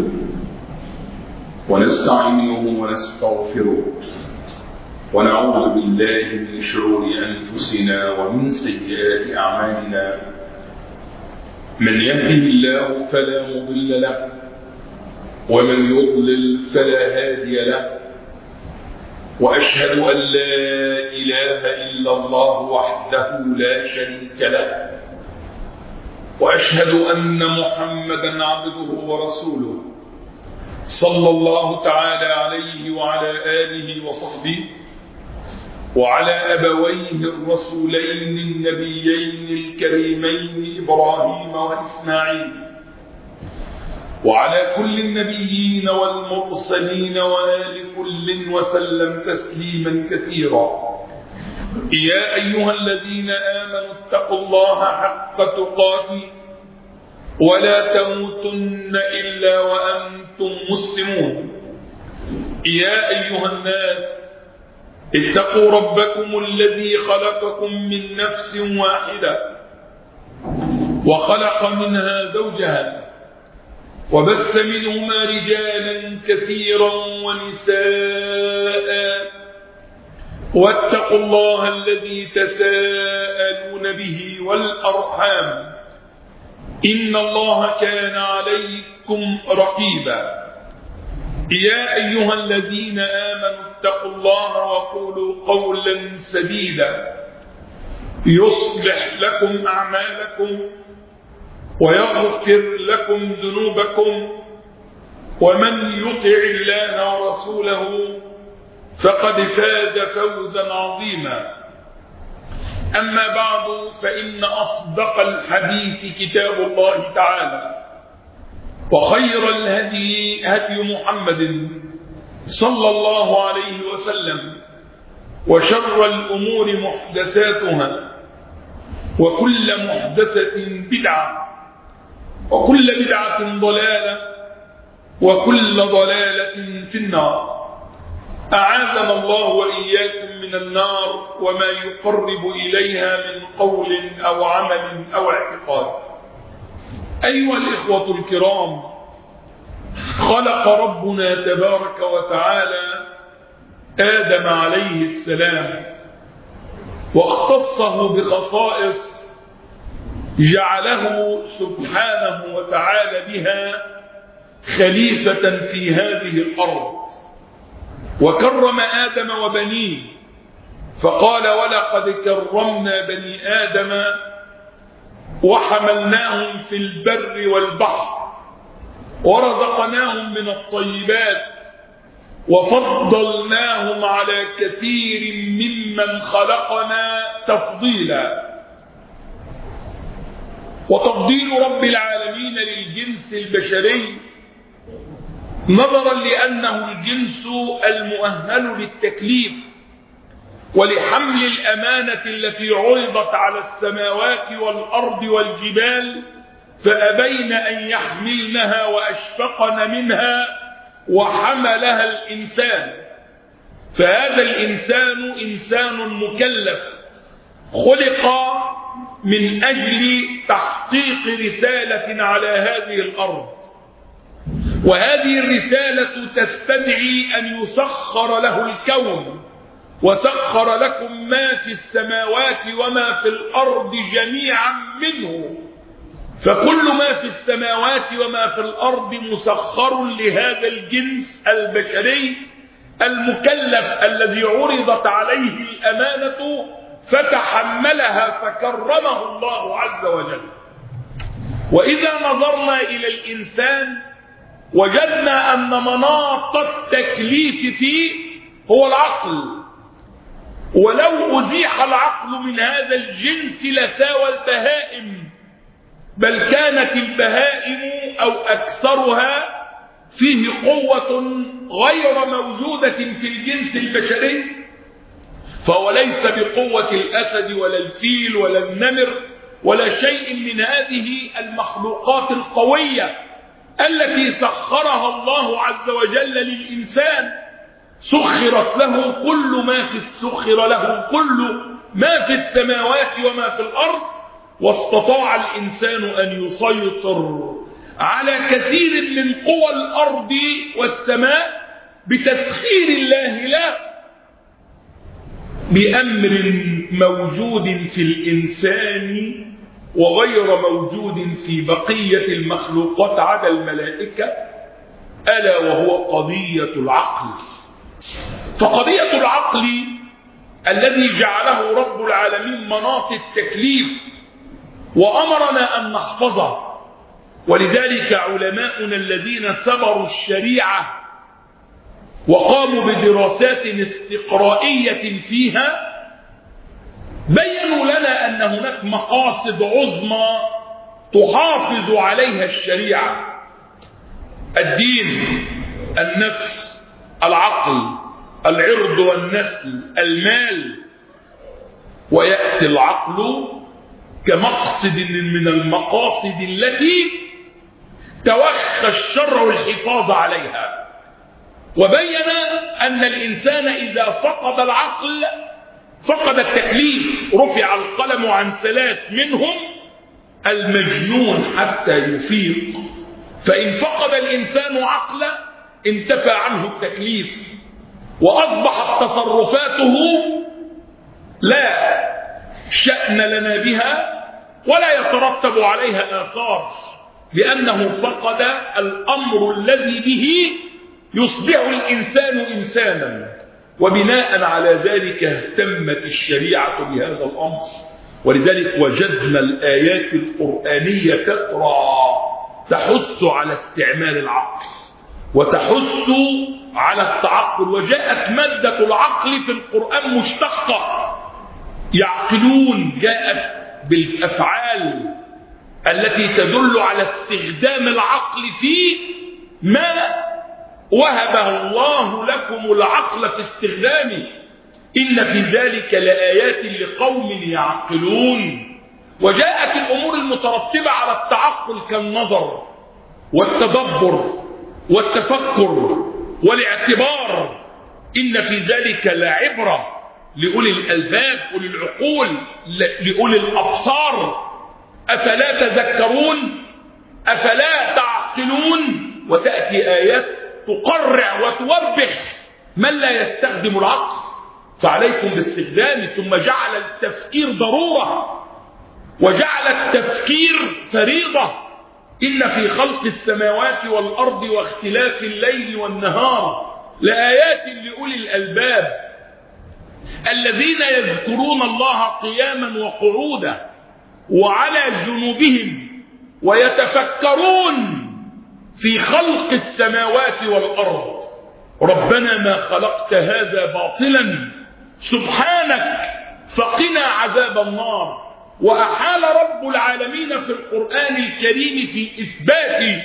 A: ونستعينه ونستغفره ونعوذ بالله من شرور أنفسنا ومن سيئات أعمالنا. من يهده الله فلا مضل له ومن يضلل فلا هادي له. وأشهد أن لا إله إلا الله وحده لا شريك له وأشهد أن محمدا عبده ورسوله صلى الله تعالى عليه وعلى آله وصحبه وعلى أبويه الرسولين النبيين الكريمين إبراهيم وإسماعيل وعلى كل النبيين والمرسلين وآل كل وسلم تسليما كثيرا. يا أيها الذين آمنوا اتقوا الله حق تقاته ولا تموتن إلا وأنتم مسلمون. يا أيها الناس اتقوا ربكم الذي خلقكم من نفس واحدة وخلق منها زوجها وبث منهما رجالا كثيرا ونساء واتقوا الله الذي تساءلون به والأرحام إن الله كان عليكم رقيبا. يا أيها الذين آمنوا اتقوا الله وقولوا قولا سديدا يصلح لكم أعمالكم ويغفر لكم ذنوبكم ومن يطع الله ورسوله فقد فاز فوزا عظيما. أما بعد فإن أصدق الحديث كتاب الله تعالى وخير الهدي هدي محمد صلى الله عليه وسلم وشر الأمور محدثاتها وكل محدثة بدعة وكل بدعة ضلالة وكل ضلالة في النار. أعاذنا الله وإياكم من النار وما يقرب إليها من قول أو عمل أو اعتقاد. أيها الإخوة الكرام، خلق ربنا تبارك وتعالى آدم عليه السلام واختصه بخصائص جعله سبحانه وتعالى بها خليفة في هذه الأرض، وكرم آدم وبنيه فقال: ولقد كرمنا بني آدم وحملناهم في البر والبحر ورزقناهم من الطيبات وفضلناهم على كثير ممن خلقنا تفضيلا. وتفضيل رب العالمين للجنس البشري نظرا لأنه الجنس المؤهل للتكليف ولحمل الأمانة التي عرضت على السماوات والأرض والجبال فأبين أن يحملنها وأشفقن منها وحملها الإنسان. فهذا الإنسان إنسان مكلف خلق من أجل تحقيق رسالة على هذه الأرض، وهذه الرسالة تستدعي أن يسخر له الكون وسخر لكم ما في السماوات وما في الأرض جميعا منه، فكل ما في السماوات وما في الأرض مسخر لهذا الجنس البشري المكلف الذي عرضت عليه الأمانة فتحملها فكرمه الله عز وجل. وإذا نظرنا إلى الإنسان وجدنا أن مناط التكليف فيه هو العقل، ولو أزيح العقل من هذا الجنس لساوى البهائم، بل كانت البهائم أو أكثرها فيه قوة غير موجودة في الجنس البشري، فهو ليس بقوة الأسد ولا الفيل ولا النمر ولا شيء من هذه المخلوقات القوية التي سخرها الله عز وجل للإنسان. سخر له كل ما في السماوات وما في الأرض، واستطاع الإنسان أن يسيطر على كثير من قوى الأرض والسماء بتسخير الله له بأمر موجود في الإنسان وغير موجود في بقية المخلوقات عدا الملائكة، ألا وهو قضية العقل. فقضية العقل الذي جعله رب العالمين مناط التكليف وأمرنا أن نحفظه. ولذلك علماؤنا الذين سبروا الشريعة وقاموا بدراسات استقرائية فيها بيّنوا لنا أن هناك مقاصد عظمى تحافظ عليها الشريعة: الدين، النفس، العقل، العرض والنسل، المال. ويأتي العقل كمقصد من المقاصد التي توخى الشرع الحفاظ عليها. وبين أن الإنسان إذا فقد العقل فقد التكليف، رفع القلم عن 3 منهم المجنون حتى يفيق. فإن فقد الإنسان عقله انتفى عنه التكليف، وأصبحت تصرفاته لا شأن لنا بها ولا يترتب عليها آثار، لأنه فقد الأمر الذي به يصبح الإنسان إنسانا. وبناء على ذلك اهتمت الشريعة بهذا الأمر، ولذلك وجدنا الآيات القرآنية تترى تحث على استعمال العقل وتحث على التعقل. وجاءت مادة العقل في القرآن مشتقة، يعقلون، جاءت بالأفعال التي تدل على استخدام العقل في ما وهبه الله لكم العقل في استخدامه. إن في ذلك لآيات لقوم يعقلون. وجاءت الأمور المترتبة على التعقل كالنظر والتدبر والتفكر والاعتبار. إن في ذلك لعبرة لأولي الألباب، أولي العقول، لأولي الأبصار. أفلا تذكرون؟ أفلا تعقلون؟ وتأتي آيات تقرع وتوبخ من لا يستخدم العقل، فعليكم باستخدامه. ثم جعل التفكير ضرورة وجعل التفكير فريضة. إن في خلق السماوات والأرض واختلاف الليل والنهار لآيات لأولي الألباب الذين يذكرون الله قياما وقعودا وعلى جنوبهم ويتفكرون في خلق السماوات والأرض. ربنا ما خلقت هذا باطلا سبحانك فقنا عذاب النار. وأحال رب العالمين في القرآن الكريم في إثبات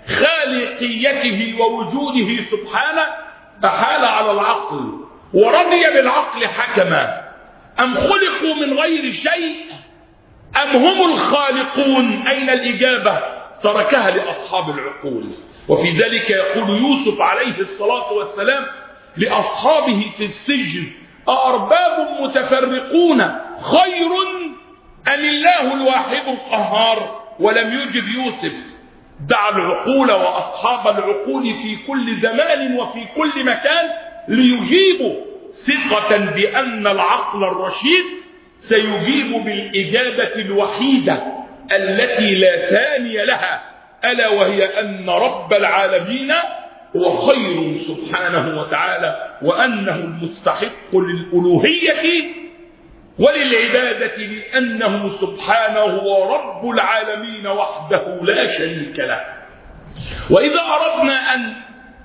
A: خالقيته ووجوده سبحانه، أحال على العقل ورضي بالعقل حكما. أم خلقوا من غير شيء أم هم الخالقون؟ أين الإجابة؟ تركها لأصحاب العقول. وفي ذلك يقول يوسف عليه الصلاة والسلام لأصحابه في السجن: أأرباب متفرقون خير أم الله الواحد القهار؟ ولم يجب يوسف، دعا العقول وأصحاب العقول في كل زمان وفي كل مكان ليجيبوا، ثقة بأن العقل الرشيد سيجيب بالإجابة الوحيدة التي لا ثاني لها، ألا وهي أن رب العالمين هو خير سبحانه وتعالى، وأنه المستحق للألوهية وللعبادة، لأنه سبحانه هو رب العالمين وحده لا شريك له. وإذا أردنا أن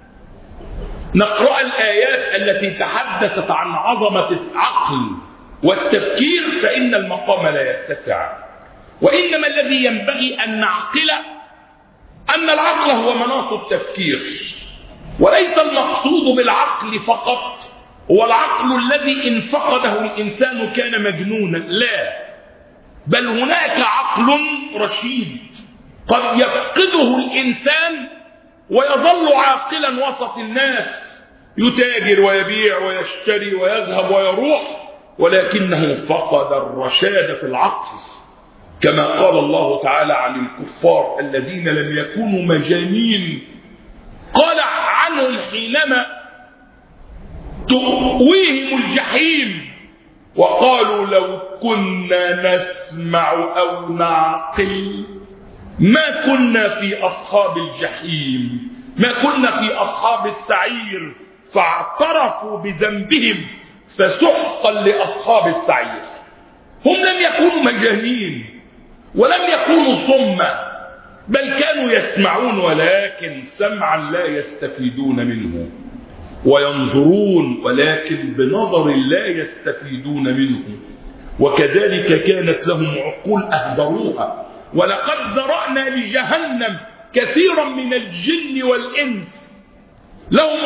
A: نقرأ الآيات التي تحدثت عن عظمة العقل والتفكير فإن المقام لا يتسع. وإنما الذي ينبغي أن نعقل أن العقل هو مناط التفكير، وليس المقصود بالعقل فقط هو العقل الذي إن فقده الإنسان كان مجنونا، لا، بل هناك عقل رشيد قد يفقده الإنسان ويظل عاقلا وسط الناس، يتاجر ويبيع ويشتري ويذهب ويروح، ولكنه فقد الرشاد في العقل، كما قال الله تعالى عن الكفار الذين لم يكونوا مجانين، قال عنهم حينما تؤويهم الجحيم وقالوا لو كنا نسمع أو نعقل ما كنا في أصحاب الجحيم، ما كنا في أصحاب السعير، فاعترفوا بذنبهم فسحقا لأصحاب السعير. هم لم يكونوا مجانين، ولم يكونوا صما، بل كانوا يسمعون ولكن سمعا لا يستفيدون منه، وينظرون ولكن بنظر لا يستفيدون منه، وكذلك كانت لهم عقول أهدروها. ولقد ذرأنا لجهنم كثيرا من الجن والإنس لهم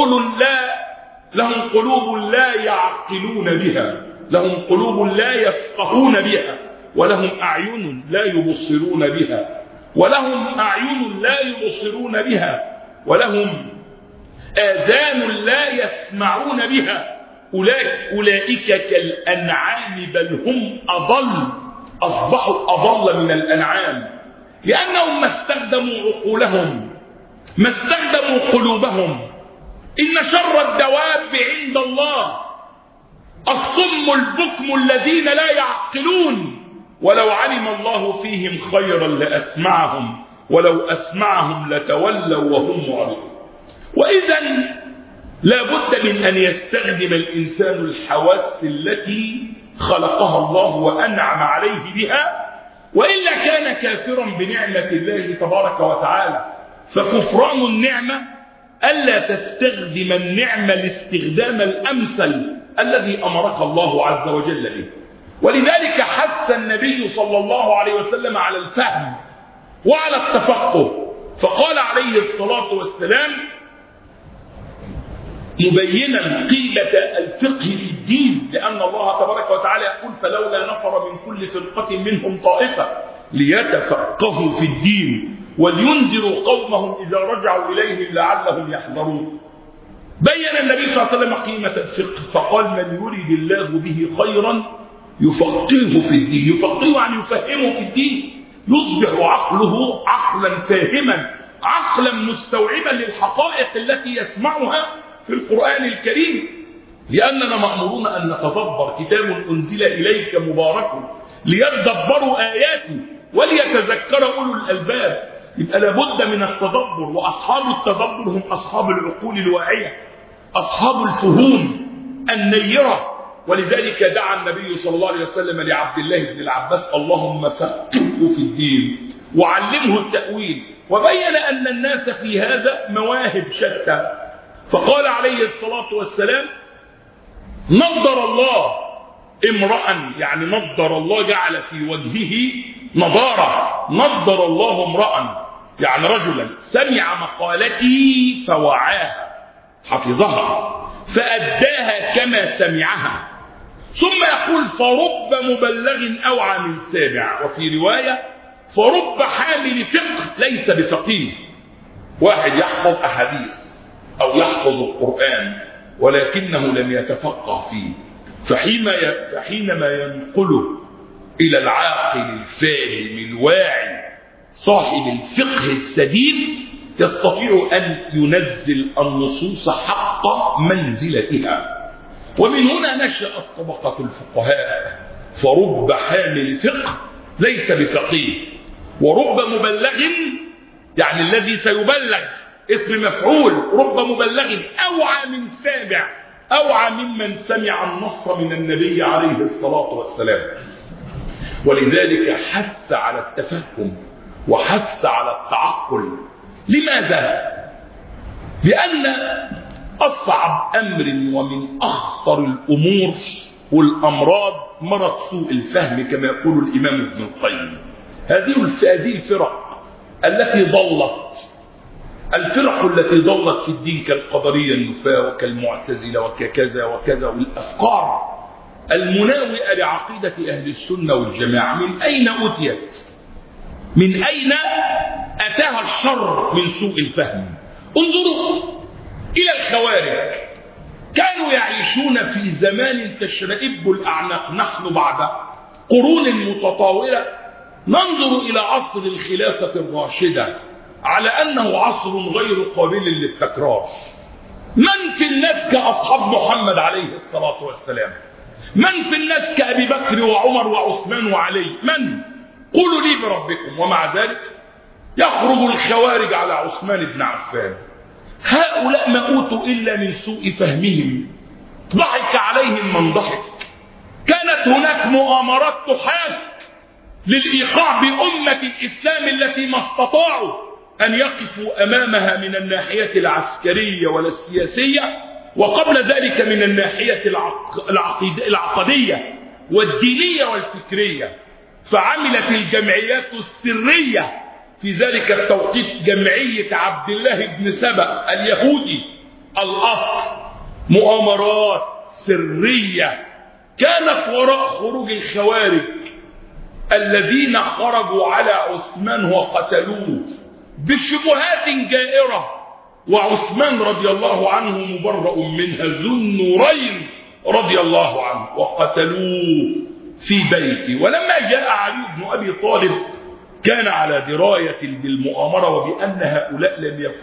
A: قلوب لا يعقلون بها، لهم قلوب لا يفقهون بها، ولهم أعين لا يبصرون بها، ولهم آذان لا يسمعون بها. أولئك كالأنعام بل هم أضل، أصبحوا أضل من الأنعام، لأنهم ما استخدموا عقولهم، ما استخدموا قلوبهم. إن شر الدواب عند الله الصم البكم الذين لا يعقلون، ولو علم الله فيهم خيرا لأسمعهم، ولو أسمعهم لتولوا وهم معرضون. وإذا لا بد من أن يستخدم الإنسان الحواس التي خلقها الله وأنعم عليه بها، وإلا كان كافرا بنعمة الله تبارك وتعالى. فكفران النعمة ألا تستخدم النعمة الاستخدام الأمثل الذي أمرك الله عز وجل به. ولذلك حث النبي صلى الله عليه وسلم على الفهم وعلى التفقه، فقال عليه الصلاة والسلام مبينا قيمة الفقه في الدين، لأن الله تبارك وتعالى يقول فلولا نفر من كل فرقة منهم طائفة ليتفقهوا في الدين ولينذروا قومهم إذا رجعوا إليهم لعلهم يحذرون. بين النبي صلى الله عليه وسلم قيمة الفقه فقال من يريد الله به خيرا يفقهه في الدين، يفقهه يعني يفهمه في الدين، يصبح عقله عقلا فاهما، عقلا مستوعبا للحقائق التي يسمعها في القرآن الكريم. لأننا مأمورون أن نتدبر كتاب أنزل إليك مبارك ليتدبروا آياته وليتذكر أولو الألباب. يبقى لابد من التدبر، وأصحاب التدبر هم أصحاب العقول الواعية، أصحاب الفهوم النيرة. ولذلك دعا النبي صلى الله عليه وسلم لعبد الله بن العباس اللهم فقهه في الدين وعلمه التأويل، وبين أن الناس في هذا مواهب شتى. فقال عليه الصلاة والسلام نضر الله امرأ، يعني نضر الله جعل في وجهه نضارة، نضر الله امرأ يعني رجلا سمع مقالتي فوعاها، حفظها فأداها كما سمعها، ثم يقول فرب مبلغ أوعى من سامع. وفي رواية فرب حامل فقه ليس بفقيه، واحد يحفظ أحاديث أو يحفظ القرآن ولكنه لم يتفقه فيه، فحينما ينقله إلى العاقل الفاهم الواعي صاحب الفقه السديد يستطيع أن ينزل النصوص حق منزلتها. ومن هنا نشأت طبقة الفقهاء، فرب حامل فقه ليس بفقيه، ورب مبلغ يعني الذي سيبلغ اسم مفعول، رب مبلغ أوعى من سامع، أوعى ممن سمع النص من النبي عليه الصلاة والسلام. ولذلك حث على التفهم وحث على التعقل. لماذا؟ لأن أصعب أمر ومن أخطر الأمور والأمراض مرض سوء الفهم كما يقول الإمام ابن القيم. هذه الفرق التي ضلت، الفرق التي ضلت في الدين كالقدرية النفاة وكالمعتزلة وككذا وكذا، والأفكار المناوئة لعقيدة أهل السنة والجماعة من أين أتيت؟ من أين أتاها الشر من سوء الفهم؟ انظروا إلى الخوارج، كانوا يعيشون في زمان تشرئب الأعناق. نحن بعد قرون متطاولة ننظر إلى عصر الخلافة الراشدة على أنه عصر غير قابل للتكرار. من في الناس كأصحاب محمد عليه الصلاة والسلام؟ من في الناس كأبي بكر وعمر وعثمان وعلي؟ من؟ قولوا لي بربكم. ومع ذلك يخرج الخوارج على عثمان بن عفان. هؤلاء ما أوتوا إلا من سوء فهمهم، ضحك عليهم من ضحك. كانت هناك مؤامرات تحاك للإيقاع بأمة الإسلام التي ما استطاعوا أن يقفوا أمامها من الناحية العسكرية ولا السياسية، وقبل ذلك من الناحية العقدية والدينية والفكرية. فعملت الجمعيات السرية في ذلك التوقيت جمعية عبد الله بن سبأ اليهودي الأصل مؤامرات سرية كانت وراء خروج الخوارج الذين خرجوا على عثمان وقتلوه بشبهات جائرة، وعثمان رضي الله عنه مبرأ منها ذو النورين رضي الله عنه، وقتلوه في بيته. ولما جاء علي بن أبي طالب كان على دراية بالمؤامرة وبأن هؤلاء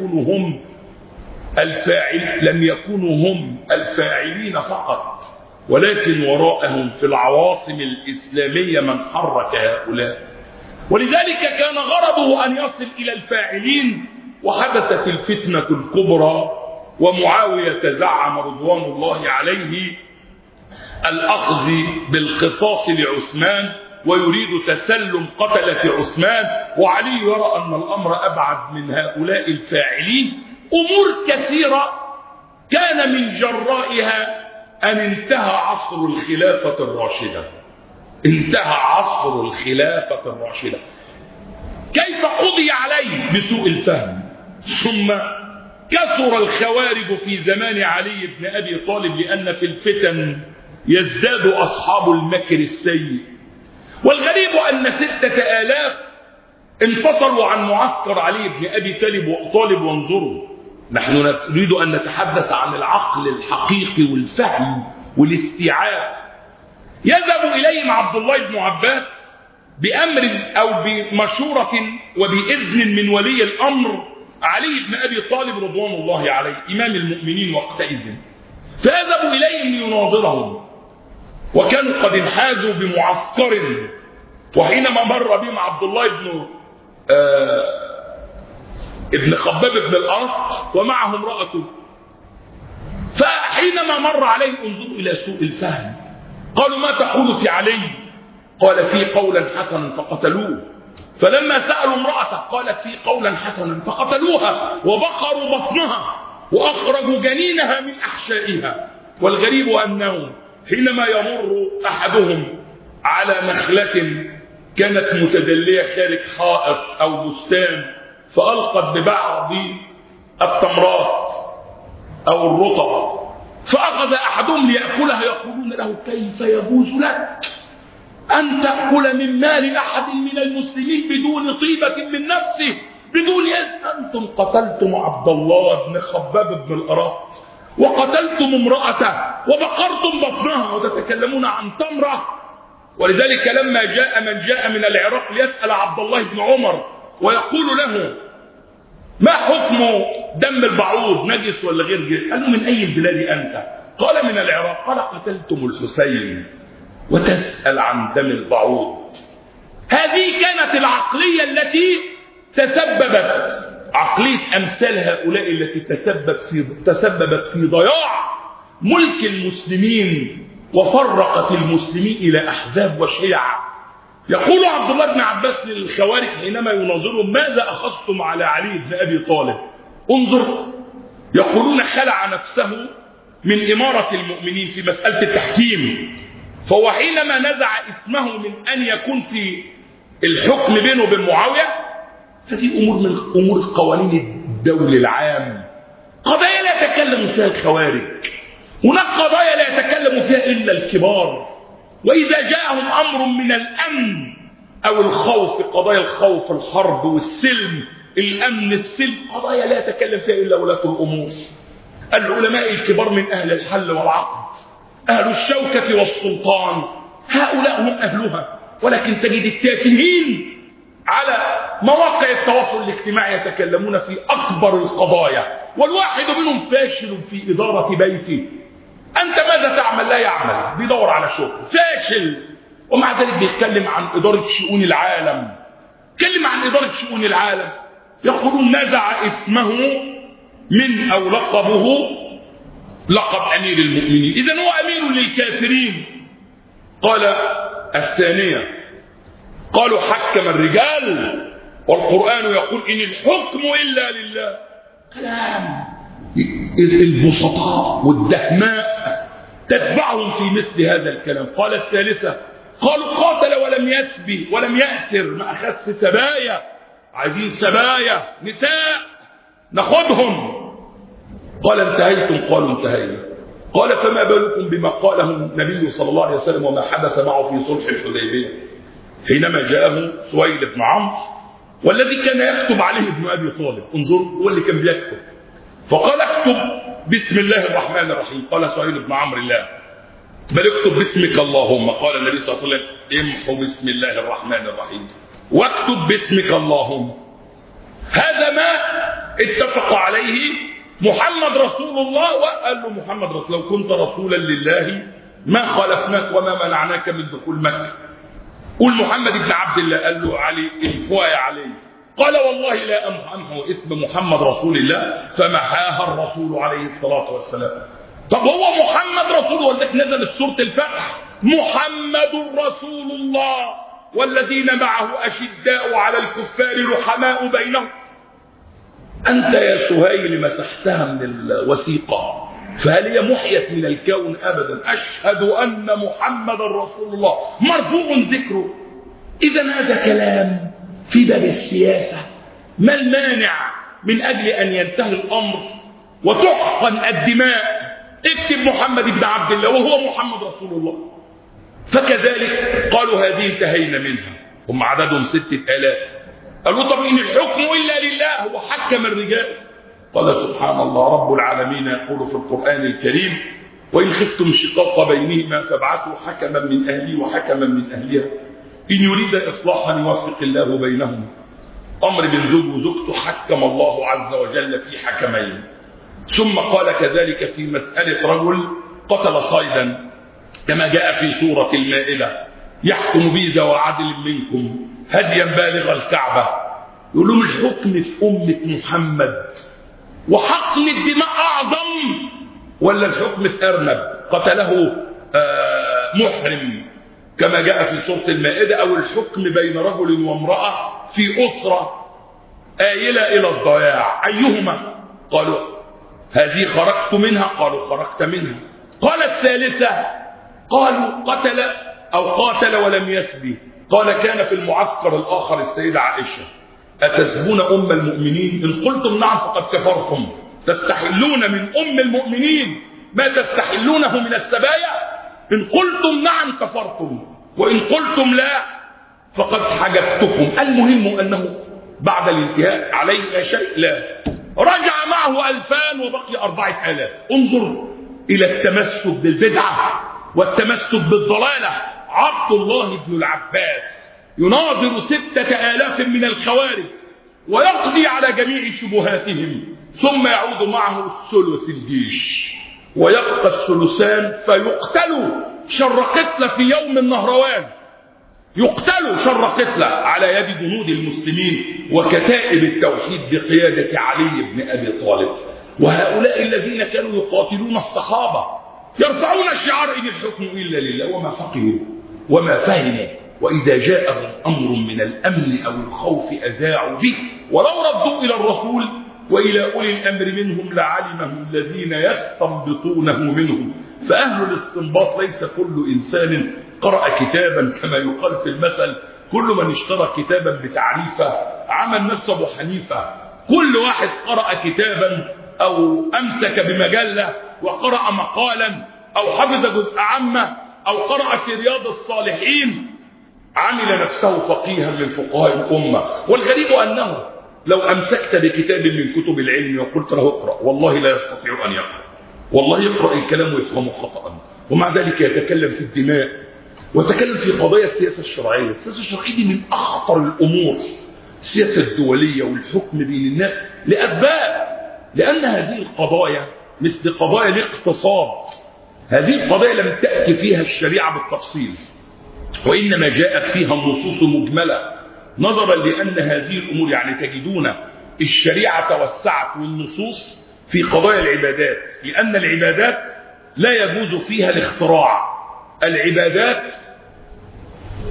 A: لم يكونوا هم الفاعلين فقط، ولكن وراءهم في العواصم الإسلامية من حرك هؤلاء، ولذلك كان غرضه أن يصل إلى الفاعلين. وحدثت الفتنة الكبرى، ومعاوية زعم رضوان الله عليه الأخذ بالقصاص لعثمان ويريد تسلم قتلة عثمان، وعلي يرى أن الأمر أبعد من هؤلاء الفاعلين. أمور كثيرة كان من جرائها أن انتهى عصر الخلافة الراشدة. انتهى عصر الخلافة الراشدة. كيف قضي عليه؟ بسوء الفهم. ثم كثر الخوارج في زمان علي بن أبي طالب، لأن في الفتن يزداد أصحاب المكر السيء. والغريب أن 6000 انفصلوا عن معسكر علي بن أبي طالب. وانظروا، نحن نريد أن نتحدث عن العقل الحقيقي والفهم والاستيعاب. يذهب إليهم عبد الله بن عباس بأمر أو بمشورة وبإذن من ولي الأمر علي بن أبي طالب رضوان الله عليه إمام المؤمنين وقتئذ، فيذهب إليهم ليناظرهم، وكانوا قد انحازوا بمعسكر. وحينما مر بهم عبد الله ابن خباب بن الأرط ومعه امرأته، فحينما مر عليه انظروا إلى سوء الفهم، قالوا ما تقول في علي؟ قال في قولا حسنا فقتلوه. فلما سألوا امرأته قالت في قولا حسنا فقتلوها وبقروا بطنها وأخرجوا جنينها من أحشائها. والغريب أنه حينما يمر أحدهم على نخلة كانت متدلية خارج حائط أو بستان، فألقت ببعض التمرات أو الرطب، فأخذ أحدهم ليأكلها يقولون له كيف يجوز لك أن تأكل من مال أحد من المسلمين بدون طيبة من نفسه، بدون أنتم قتلتم عبد الله بن خباب بن الأرط وقتلتم امرأته وبقرتم بطنها وتتكلمون عن تمرة. ولذلك لما جاء من جاء من العراق ليسأل عبد الله بن عمر ويقول له ما حكم دم البعوض، نجس ولا غير نجس؟ قال له من أي البلاد أنت؟ قال من العراق. قال قتلتم الحسين وتسأل عن دم البعوض. هذه كانت العقلية التي تسببت، عقلية أمثال هؤلاء التي تسببت في ضياع ملك المسلمين وفرقت المسلمين إلى أحزاب وشيع. يقول عبد الله بن عباس للخوارج حينما يناظرهم ماذا أخذتم على علي بن أبي طالب؟ انظر، يقولون خلع نفسه من إمارة المؤمنين في مسألة التحكيم، فهو حينما نزع اسمه من أن يكون في الحكم بينه وبين معاوية، هذه أمور من أمور القوانين الدول العام، قضايا لا يتكلم فيها الخوارج. هناك قضايا لا يتكلم فيها إلا الكبار، وإذا جاءهم أمر من الأمن أو الخوف، قضايا الخوف الحرب والسلم، الأمن السلم، قضايا لا يتكلم فيها إلا ولاة الأمور، العلماء الكبار من أهل الحل والعقد، أهل الشوكة والسلطان، هؤلاء هم أهلها. ولكن تجد التافهين على مواقع التواصل الاجتماعي يتكلمون في أكبر القضايا، والواحد منهم فاشل في إدارة بيته. أنت ماذا تعمل؟ لا يعمل، بيدور على شغل، فاشل، ومع ذلك بيتكلم عن إدارة شؤون العالم. يتكلم عن إدارة شؤون العالم، يقولون نزع اسمه من أو لقبه لقب أمير المؤمنين، إذن هو أمير للكافرين. قال الثانية قالوا حكم الرجال والقرآن يقول إن الحكم إلا لله. كلام البسطاء والدهماء تتبعهم في مثل هذا الكلام. قال الثالثة قالوا قاتل ولم يسبي ولم يأسر، ما أخذت سبايا، عايزين سبايا نساء ناخدهم. قال انتهيتم؟ قالوا انتهينا. قال فما بالكم بما قاله النبي صلى الله عليه وسلم وما حدث معه في صلح الحديبية حينما جاءه سويل بن عمرو والذي كان يكتب عليه ابن أبي طالب، انظروا هو اللي كان بيكتب، فقال اكتب بسم الله الرحمن الرحيم. قال سويل بن عمرو لا، بل اكتب باسمك اللهم. قال النبي صلى الله عليه وسلم امحو بسم الله الرحمن الرحيم واكتب باسمك اللهم. هذا ما اتفق عليه محمد رسول الله. وقال له محمد رسول الله لو كنت رسولا لله ما خالفناك وما منعناك من دخول مكة. قل محمد بن عبد الله. قال له علي امحوها يا علي. قال والله لا امحو اسم محمد رسول الله، فمحاها الرسول عليه الصلاة والسلام. طب هو محمد رسول، ولذلك نزلت سورة الفتح محمد رسول الله والذين معه أشداء على الكفار رحماء بينهم. أنت يا سهيل مسحتها من الوثيقة، فهل هي محيت من الكون؟ أبدا. أشهد أن محمد رسول الله مرفوع ذكره. إذن هذا كلام في باب السياسة. ما المانع من أجل أن ينتهي الأمر وتحقن الدماء اكتب محمد بن عبد الله وهو محمد رسول الله. فكذلك قالوا هذه انتهينا منها، هم عددهم 6000. قالوا طب إن الحكم إلا لله، هو حكم الرجال. قال سبحان الله رب العالمين يقول في القرآن الكريم وإن خفتم شقاق بينهما فابعثوا حكما من أهلي وحكما من أهلها إن يريد إصلاحا يوفق الله بينهم. أمر بن زوج وزوجته حكم الله عز وجل في حكمين. ثم قال كذلك في مسألة رجل قتل صيدا كما جاء في سورة المائدة يحكم بي ذوى عدل منكم هديا بالغ الكعبة. يقول لهم الحكم في أمة محمد وحقن الدماء أعظم ولا الحكم في أرنب قتله محرم كما جاء في سورة المائدة، أو الحكم بين رجل وامرأة في أسرة آيلة إلى الضياع، أيهما؟ قالوا هذه خرجت منها، قالوا خرجت منها. قال الثالثة قالوا قتل أو قاتل ولم يسبي. قال كان في المعسكر الآخر السيدة عائشة أتسبون أم المؤمنين؟ إن قلتم نعم فقد كفرتم، تستحلون من أم المؤمنين ما تستحلونه من السبايا. إن قلتم نعم كفرتم وإن قلتم لا فقد حجبتكم. المهم أنه بعد الانتهاء عليه شيء لا، رجع معه 2000 وبقي 4000. انظر إلى التمسك بالبدعة والتمسك بالضلالة. عبد الله بن العباس يناظر 6000 من الخوارج ويقضي على جميع شبهاتهم، ثم يعود معه ثلث الجيش ويبقى الثلثان فيقتلوا شر قتلة في يوم النهروان، يقتلوا شر قتلة على يد جنود المسلمين وكتائب التوحيد بقيادة علي بن أبي طالب. وهؤلاء الذين كانوا يقاتلون الصحابة يرفعون الشعار إن الحكم إلا لله وما فقهوا وما فهموا، وإذا جاءهم أمر من الأمن أو الخوف أذاعوا به ولو ردوا إلى الرسول وإلى أولي الأمر منهم لعلمه الذين يستنبطونه منهم. فأهل الاستنباط ليس كل إنسان قرأ كتابا كما يقال في المثل كل من اشترى كتابا بتعريفه عمل نفسه أبو حنيفة. كل واحد قرأ كتابا أو أمسك بمجلة وقرأ مقالا أو حفظ جزء عامة أو قرأ في رياض الصالحين عمل نفسه فقيها من فقهاء الأمة. والغريب أنه لو أمسكت بكتاب من كتب العلم وقلت له اقرأ والله لا يستطيع أن يقرأ، والله يقرأ الكلام ويفهمه خطأ، ومع ذلك يتكلم في الدماء ويتكلم في قضايا السياسة الشرعية. السياسة الشرعية دي من أخطر الأمور، السياسة الدولية والحكم بين الناس، لأسباب. لأن هذه القضايا مثل قضايا الاقتصاد، هذه القضايا لم تأتي فيها الشريعة بالتفصيل، وإنما جاءت فيها النصوص مجملة نظرا لأن هذه الأمور يعني تجدون الشريعة توسعت والنصوص في قضايا العبادات، لأن العبادات لا يجوز فيها الاختراع. العبادات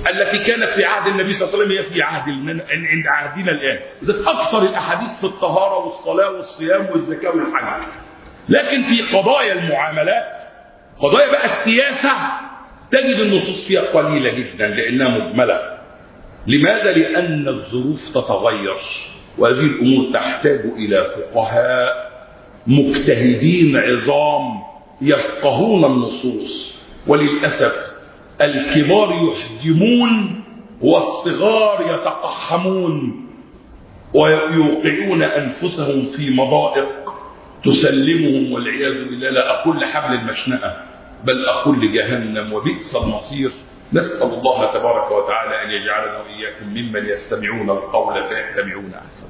A: التي كانت في عهد النبي صلى الله عليه وسلم هي في عند عهدنا الآن. ذات أكثر الأحاديث في الطهارة والصلاة والصيام والزكاة والحج. لكن في قضايا المعاملات، قضايا بقى السياسة، تجد النصوص فيها قليلة جدا لأنها مجملة. لماذا؟ لأن الظروف تتغير، وهذه الأمور تحتاج إلى فقهاء مجتهدين عظام يفقهون النصوص. وللأسف الكبار يحجمون والصغار يتقحمون ويوقعون أنفسهم في مضائق تسلمهم والعياذ بالله، لا أقول لحبل المشنقة بل أقول لجهنم، وبئس المصير. نسأل الله تبارك وتعالى أن يجعلنا وإياكم ممن يستمعون القول فيتبعون أحسنه.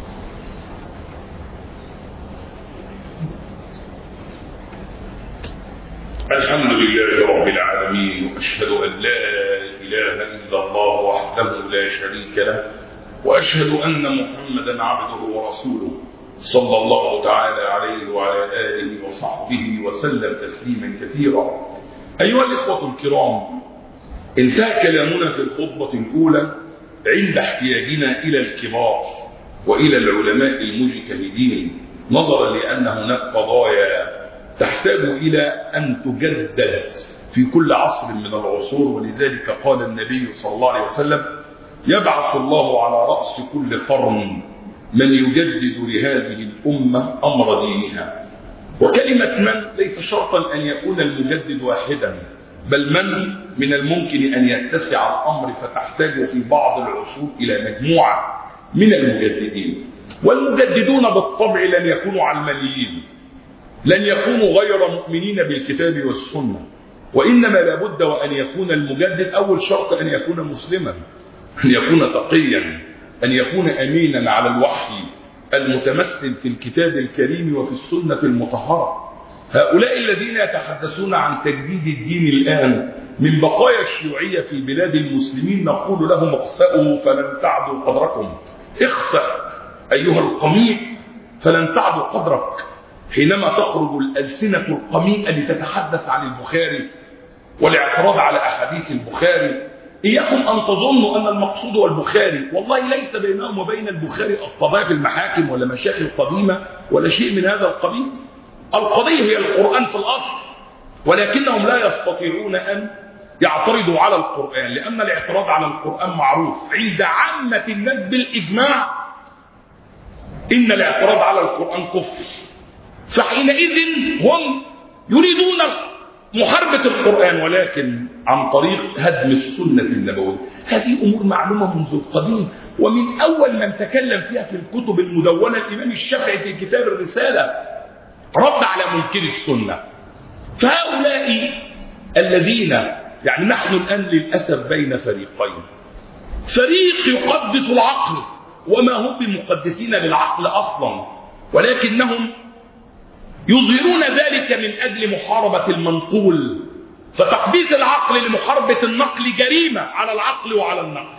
A: الحمد لله رب العالمين، وأشهد أن لا إله إلا الله وحده لا شريك له، وأشهد أن محمدا عبده ورسوله صلى الله تعالى عليه وعلى آله وصحبه وسلم تسليما كثيرا. أيها الإخوة الكرام، انتهى كلامنا في الخطبة الأولى عند احتياجنا إلى الكبار وإلى العلماء المجتهدين، نظرا لأن هناك قضايا تحتاج إلى أن تجدد في كل عصر من العصور. ولذلك قال النبي صلى الله عليه وسلم: يبعث الله على رأس كل قرن من يجدد لهذه الأمة أمر دينها. وكلمة من ليس شرطا أن يكون المجدد واحدا، بل من الممكن أن يتسع الأمر فتحتاج في بعض العصور إلى مجموعة من المجددين. والمجددون بالطبع لن يكونوا علمانيين، لن يكونوا غير مؤمنين بالكتاب والسنة، وإنما لابد وأن يكون المجدد أول شرط أن يكون مسلما، أن يكون تقيا، أن يكون أمينا على الوحي المتمثل في الكتاب الكريم وفي السنة المطهرة. هؤلاء الذين يتحدثون عن تجديد الدين الآن من بقايا الشيوعية في بلاد المسلمين نقول لهم: اخسأوا فلن تعدوا قدركم. اخسأ أيها القميء فلن تعدوا قدرك. حينما تخرج الألسنة القميئة لتتحدث عن البخاري والاعتراض على أحاديث البخاري، إياكم أن تظنوا أن المقصود هو البخاري. والله ليس بينهم وبين البخاري قضايا في المحاكم ولا مشاكل قديمة ولا شيء من هذا القبيل. القضية هي القرآن في الأصل، ولكنهم لا يستطيعون أن يعترضوا على القرآن، لأن الاعتراض على القرآن معروف عند عامة الناس بالإجماع إن الاعتراض على القرآن كفر. فحينئذ هم يريدون محاربة القرآن، ولكن عن طريق هدم السنة النبوية. هذه أمور معلومة منذ القديم، ومن أول من تكلم فيها في الكتب المدونة الإمام الشافعي في كتاب الرسالة رد على منكر السنة. فهؤلاء الذين يعني نحن الآن للأسف بين فريقين: فريق يقدس العقل وما هم بمقدسين للعقل أصلا، ولكنهم يظهرون ذلك من أجل محاربة المنقول. فتقديس العقل لمحاربة النقل جريمة على العقل وعلى النقل.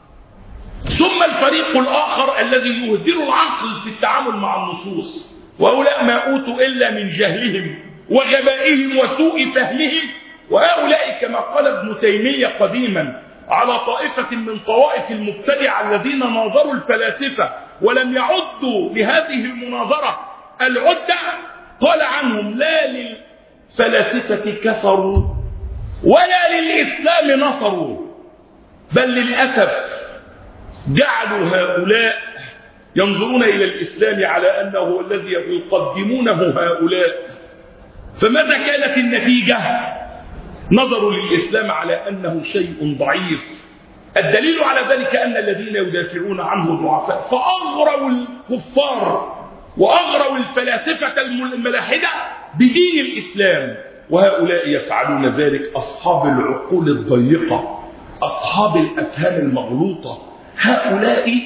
A: ثم الفريق الآخر الذي يهدر العقل في التعامل مع النصوص، وهؤلاء ما أوتوا إلا من جهلهم وغبائهم وسوء فهمهم. وهؤلاء كما قال ابن تيمية قديما على طائفة من طوائف المبتدعة الذين ناظروا الفلاسفة ولم يعدوا لهذه المناظرة العدة، قال عنهم: لا للفلاسفة كفروا ولا للإسلام نصروا، بل للأسف جعلوا هؤلاء ينظرون إلى الإسلام على أنه هو الذي يقدمونه هؤلاء. فماذا كانت النتيجة؟ نظروا للإسلام على أنه شيء ضعيف. الدليل على ذلك أن الذين يدافعون عنه ضعفاء، فأغروا الكفار وأغروا الفلاسفة الملاحدة بدين الإسلام. وهؤلاء يفعلون ذلك أصحاب العقول الضيقة، أصحاب الأفهام المغلوطة. هؤلاء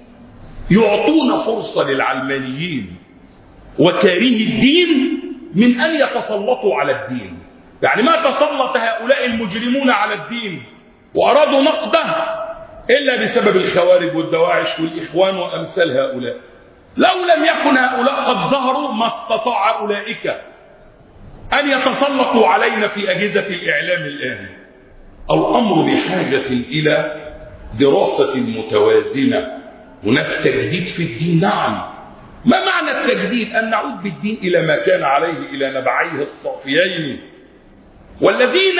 A: يعطون فرصة للعلمانيين وكاره الدين من أن يتسلطوا على الدين. يعني ما تسلط هؤلاء المجرمون على الدين وأرادوا نقده إلا بسبب الخوارج والدواعش والإخوان وأمثال هؤلاء. لو لم يكن هؤلاء قد ظهروا ما استطاع أولئك أن يتسلطوا علينا في أجهزة الإعلام الآن. الأمر بحاجة إلى دراسة متوازنة. هناك تجديد في الدين، نعم. ما معنى التجديد؟ أن نعود بالدين إلى ما كان عليه، إلى نبعيه الصافيين. والذين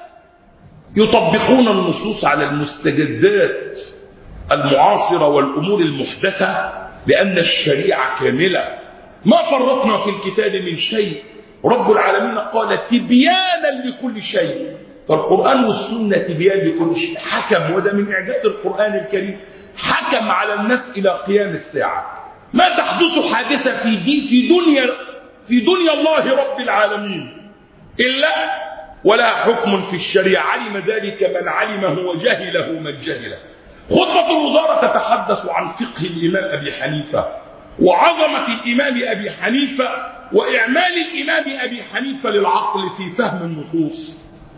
A: يطبقون النصوص على المستجدات المعاصرة والأمور المحدثة، لأن الشريعة كاملة، ما فرطنا في الكتاب من شيء. رب العالمين قال تبيانا لكل شيء، فالقرآن والسنة تبيان لكل شيء. حكم، وده من إعجاز القرآن الكريم، حكم على الناس إلى قيام الساعة. ما تحدث حادثة في دنيا الله رب العالمين إلا ولا حكم في الشريعة، علم ذلك من علمه وجهله من جهله. خطبة الوزارة تتحدث عن فقه الإمام أبي حنيفة وعظمة الإمام أبي حنيفة وإعمال الإمام أبي حنيفة للعقل في فهم النصوص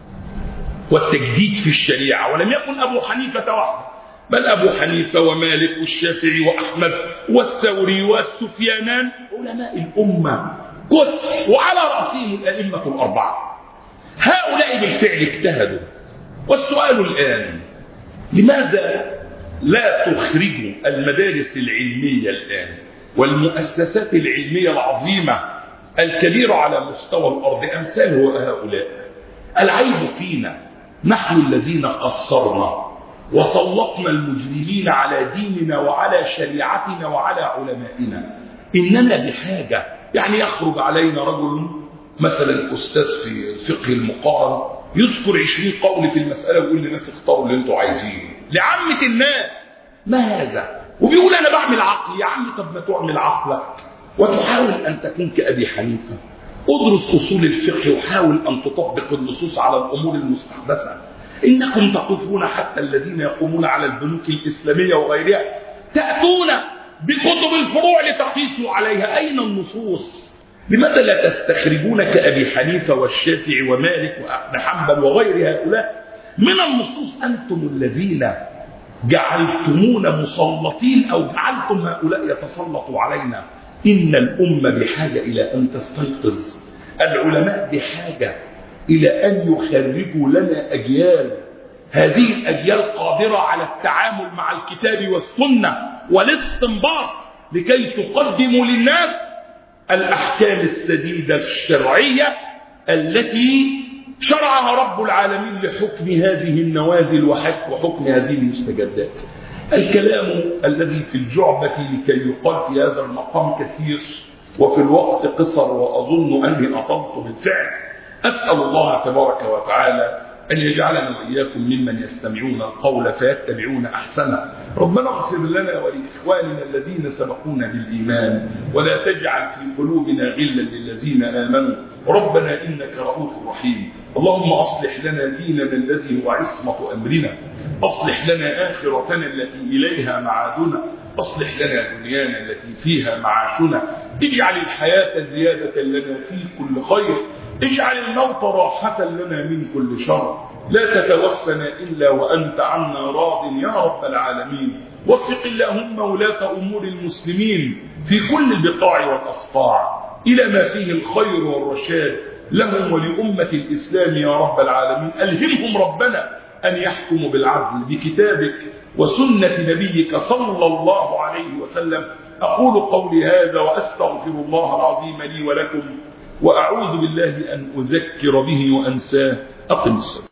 A: والتجديد في الشريعة. ولم يكن أبو حنيفة وحده، بل أبو حنيفة ومالك والشافعي وأحمد والثوري والسفيانان علماء الأمة كثر، وعلى رأسهم الأئمة الأربعة. هؤلاء بالفعل اجتهدوا. والسؤال الآن، لماذا لا تخرجوا المدارس العلمية الآن والمؤسسات العلمية العظيمة الكبيرة على مستوى الأرض أمثال هؤلاء؟ العيب فينا نحن الذين قصرنا وسلطنا المجرمين على ديننا وعلى شريعتنا وعلى علمائنا. إننا بحاجة، يعني يخرج علينا رجل مثلا أستاذ في الفقه المقارن يذكر 20 قول في المسألة ويقول للناس اختاروا اللي انتوا عايزينه لعامة الناس. ما هذا؟ وبيقول أنا بعمل عقلي. يا عم طب ما تعمل عقلك وتحاول أن تكون كأبي حنيفة. ادرس أصول الفقه وحاول أن تطبق النصوص على الأمور المستحدثة. إنكم تقفون حتى الذين يقومون على البنوك الإسلامية وغيرها تأتون بكتب الفروع لتقيسوا عليها. أين النصوص؟ لماذا لا تستخرجون كأبي حنيفة والشافعي ومالك وابن حنبل وغير هؤلاء من النصوص؟ أنتم الذين جعلتمونا مسلطين أو جعلتم هؤلاء يتسلطوا علينا. إن الأمة بحاجة إلى أن تستيقظ. العلماء بحاجة إلى أن يخرجوا لنا أجيال، هذه الأجيال قادرة على التعامل مع الكتاب والسنة والاستنباط لكي تقدموا للناس الأحكام السديدة الشرعية التي شرعها رب العالمين لحكم هذه النوازل وحكم هذه المستجدات. الكلام الذي في الجعبة لكي يقال في هذا المقام كثير وفي الوقت قصر، وأظن أني أطلت بالفعل. أسأل الله تبارك وتعالى أن يجعلنا وإياكم ممن يستمعون القول فيتبعون أحسنه. ربنا اغفر لنا ولإخواننا الذين سبقونا بالإيمان، ولا تجعل في قلوبنا غلا للذين آمنوا ربنا إنك رؤوف رحيم. اللهم أصلح لنا ديننا الذي هو عصمة أمرنا، أصلح لنا آخرتنا التي إليها معادنا، أصلح لنا دنيانا التي فيها معاشنا. اجعل الحياة زيادة لنا في كل خير، اجعل الموت راحة لنا من كل شر. لا تتوفنا إلا وأنت عنا راض يا رب العالمين. وفق اللهم ولاة أمور المسلمين في كل البقاع والأصقاع إلى ما فيه الخير والرشاد لهم ولأمة الإسلام يا رب العالمين. ألهمهم ربنا أن يحكموا بالعدل بكتابك وسنة نبيك صلى الله عليه وسلم. أقول قولي هذا وأستغفر الله العظيم لي ولكم، وأعوذ بالله أن أذكر به وأنساه. أقم الصلاة.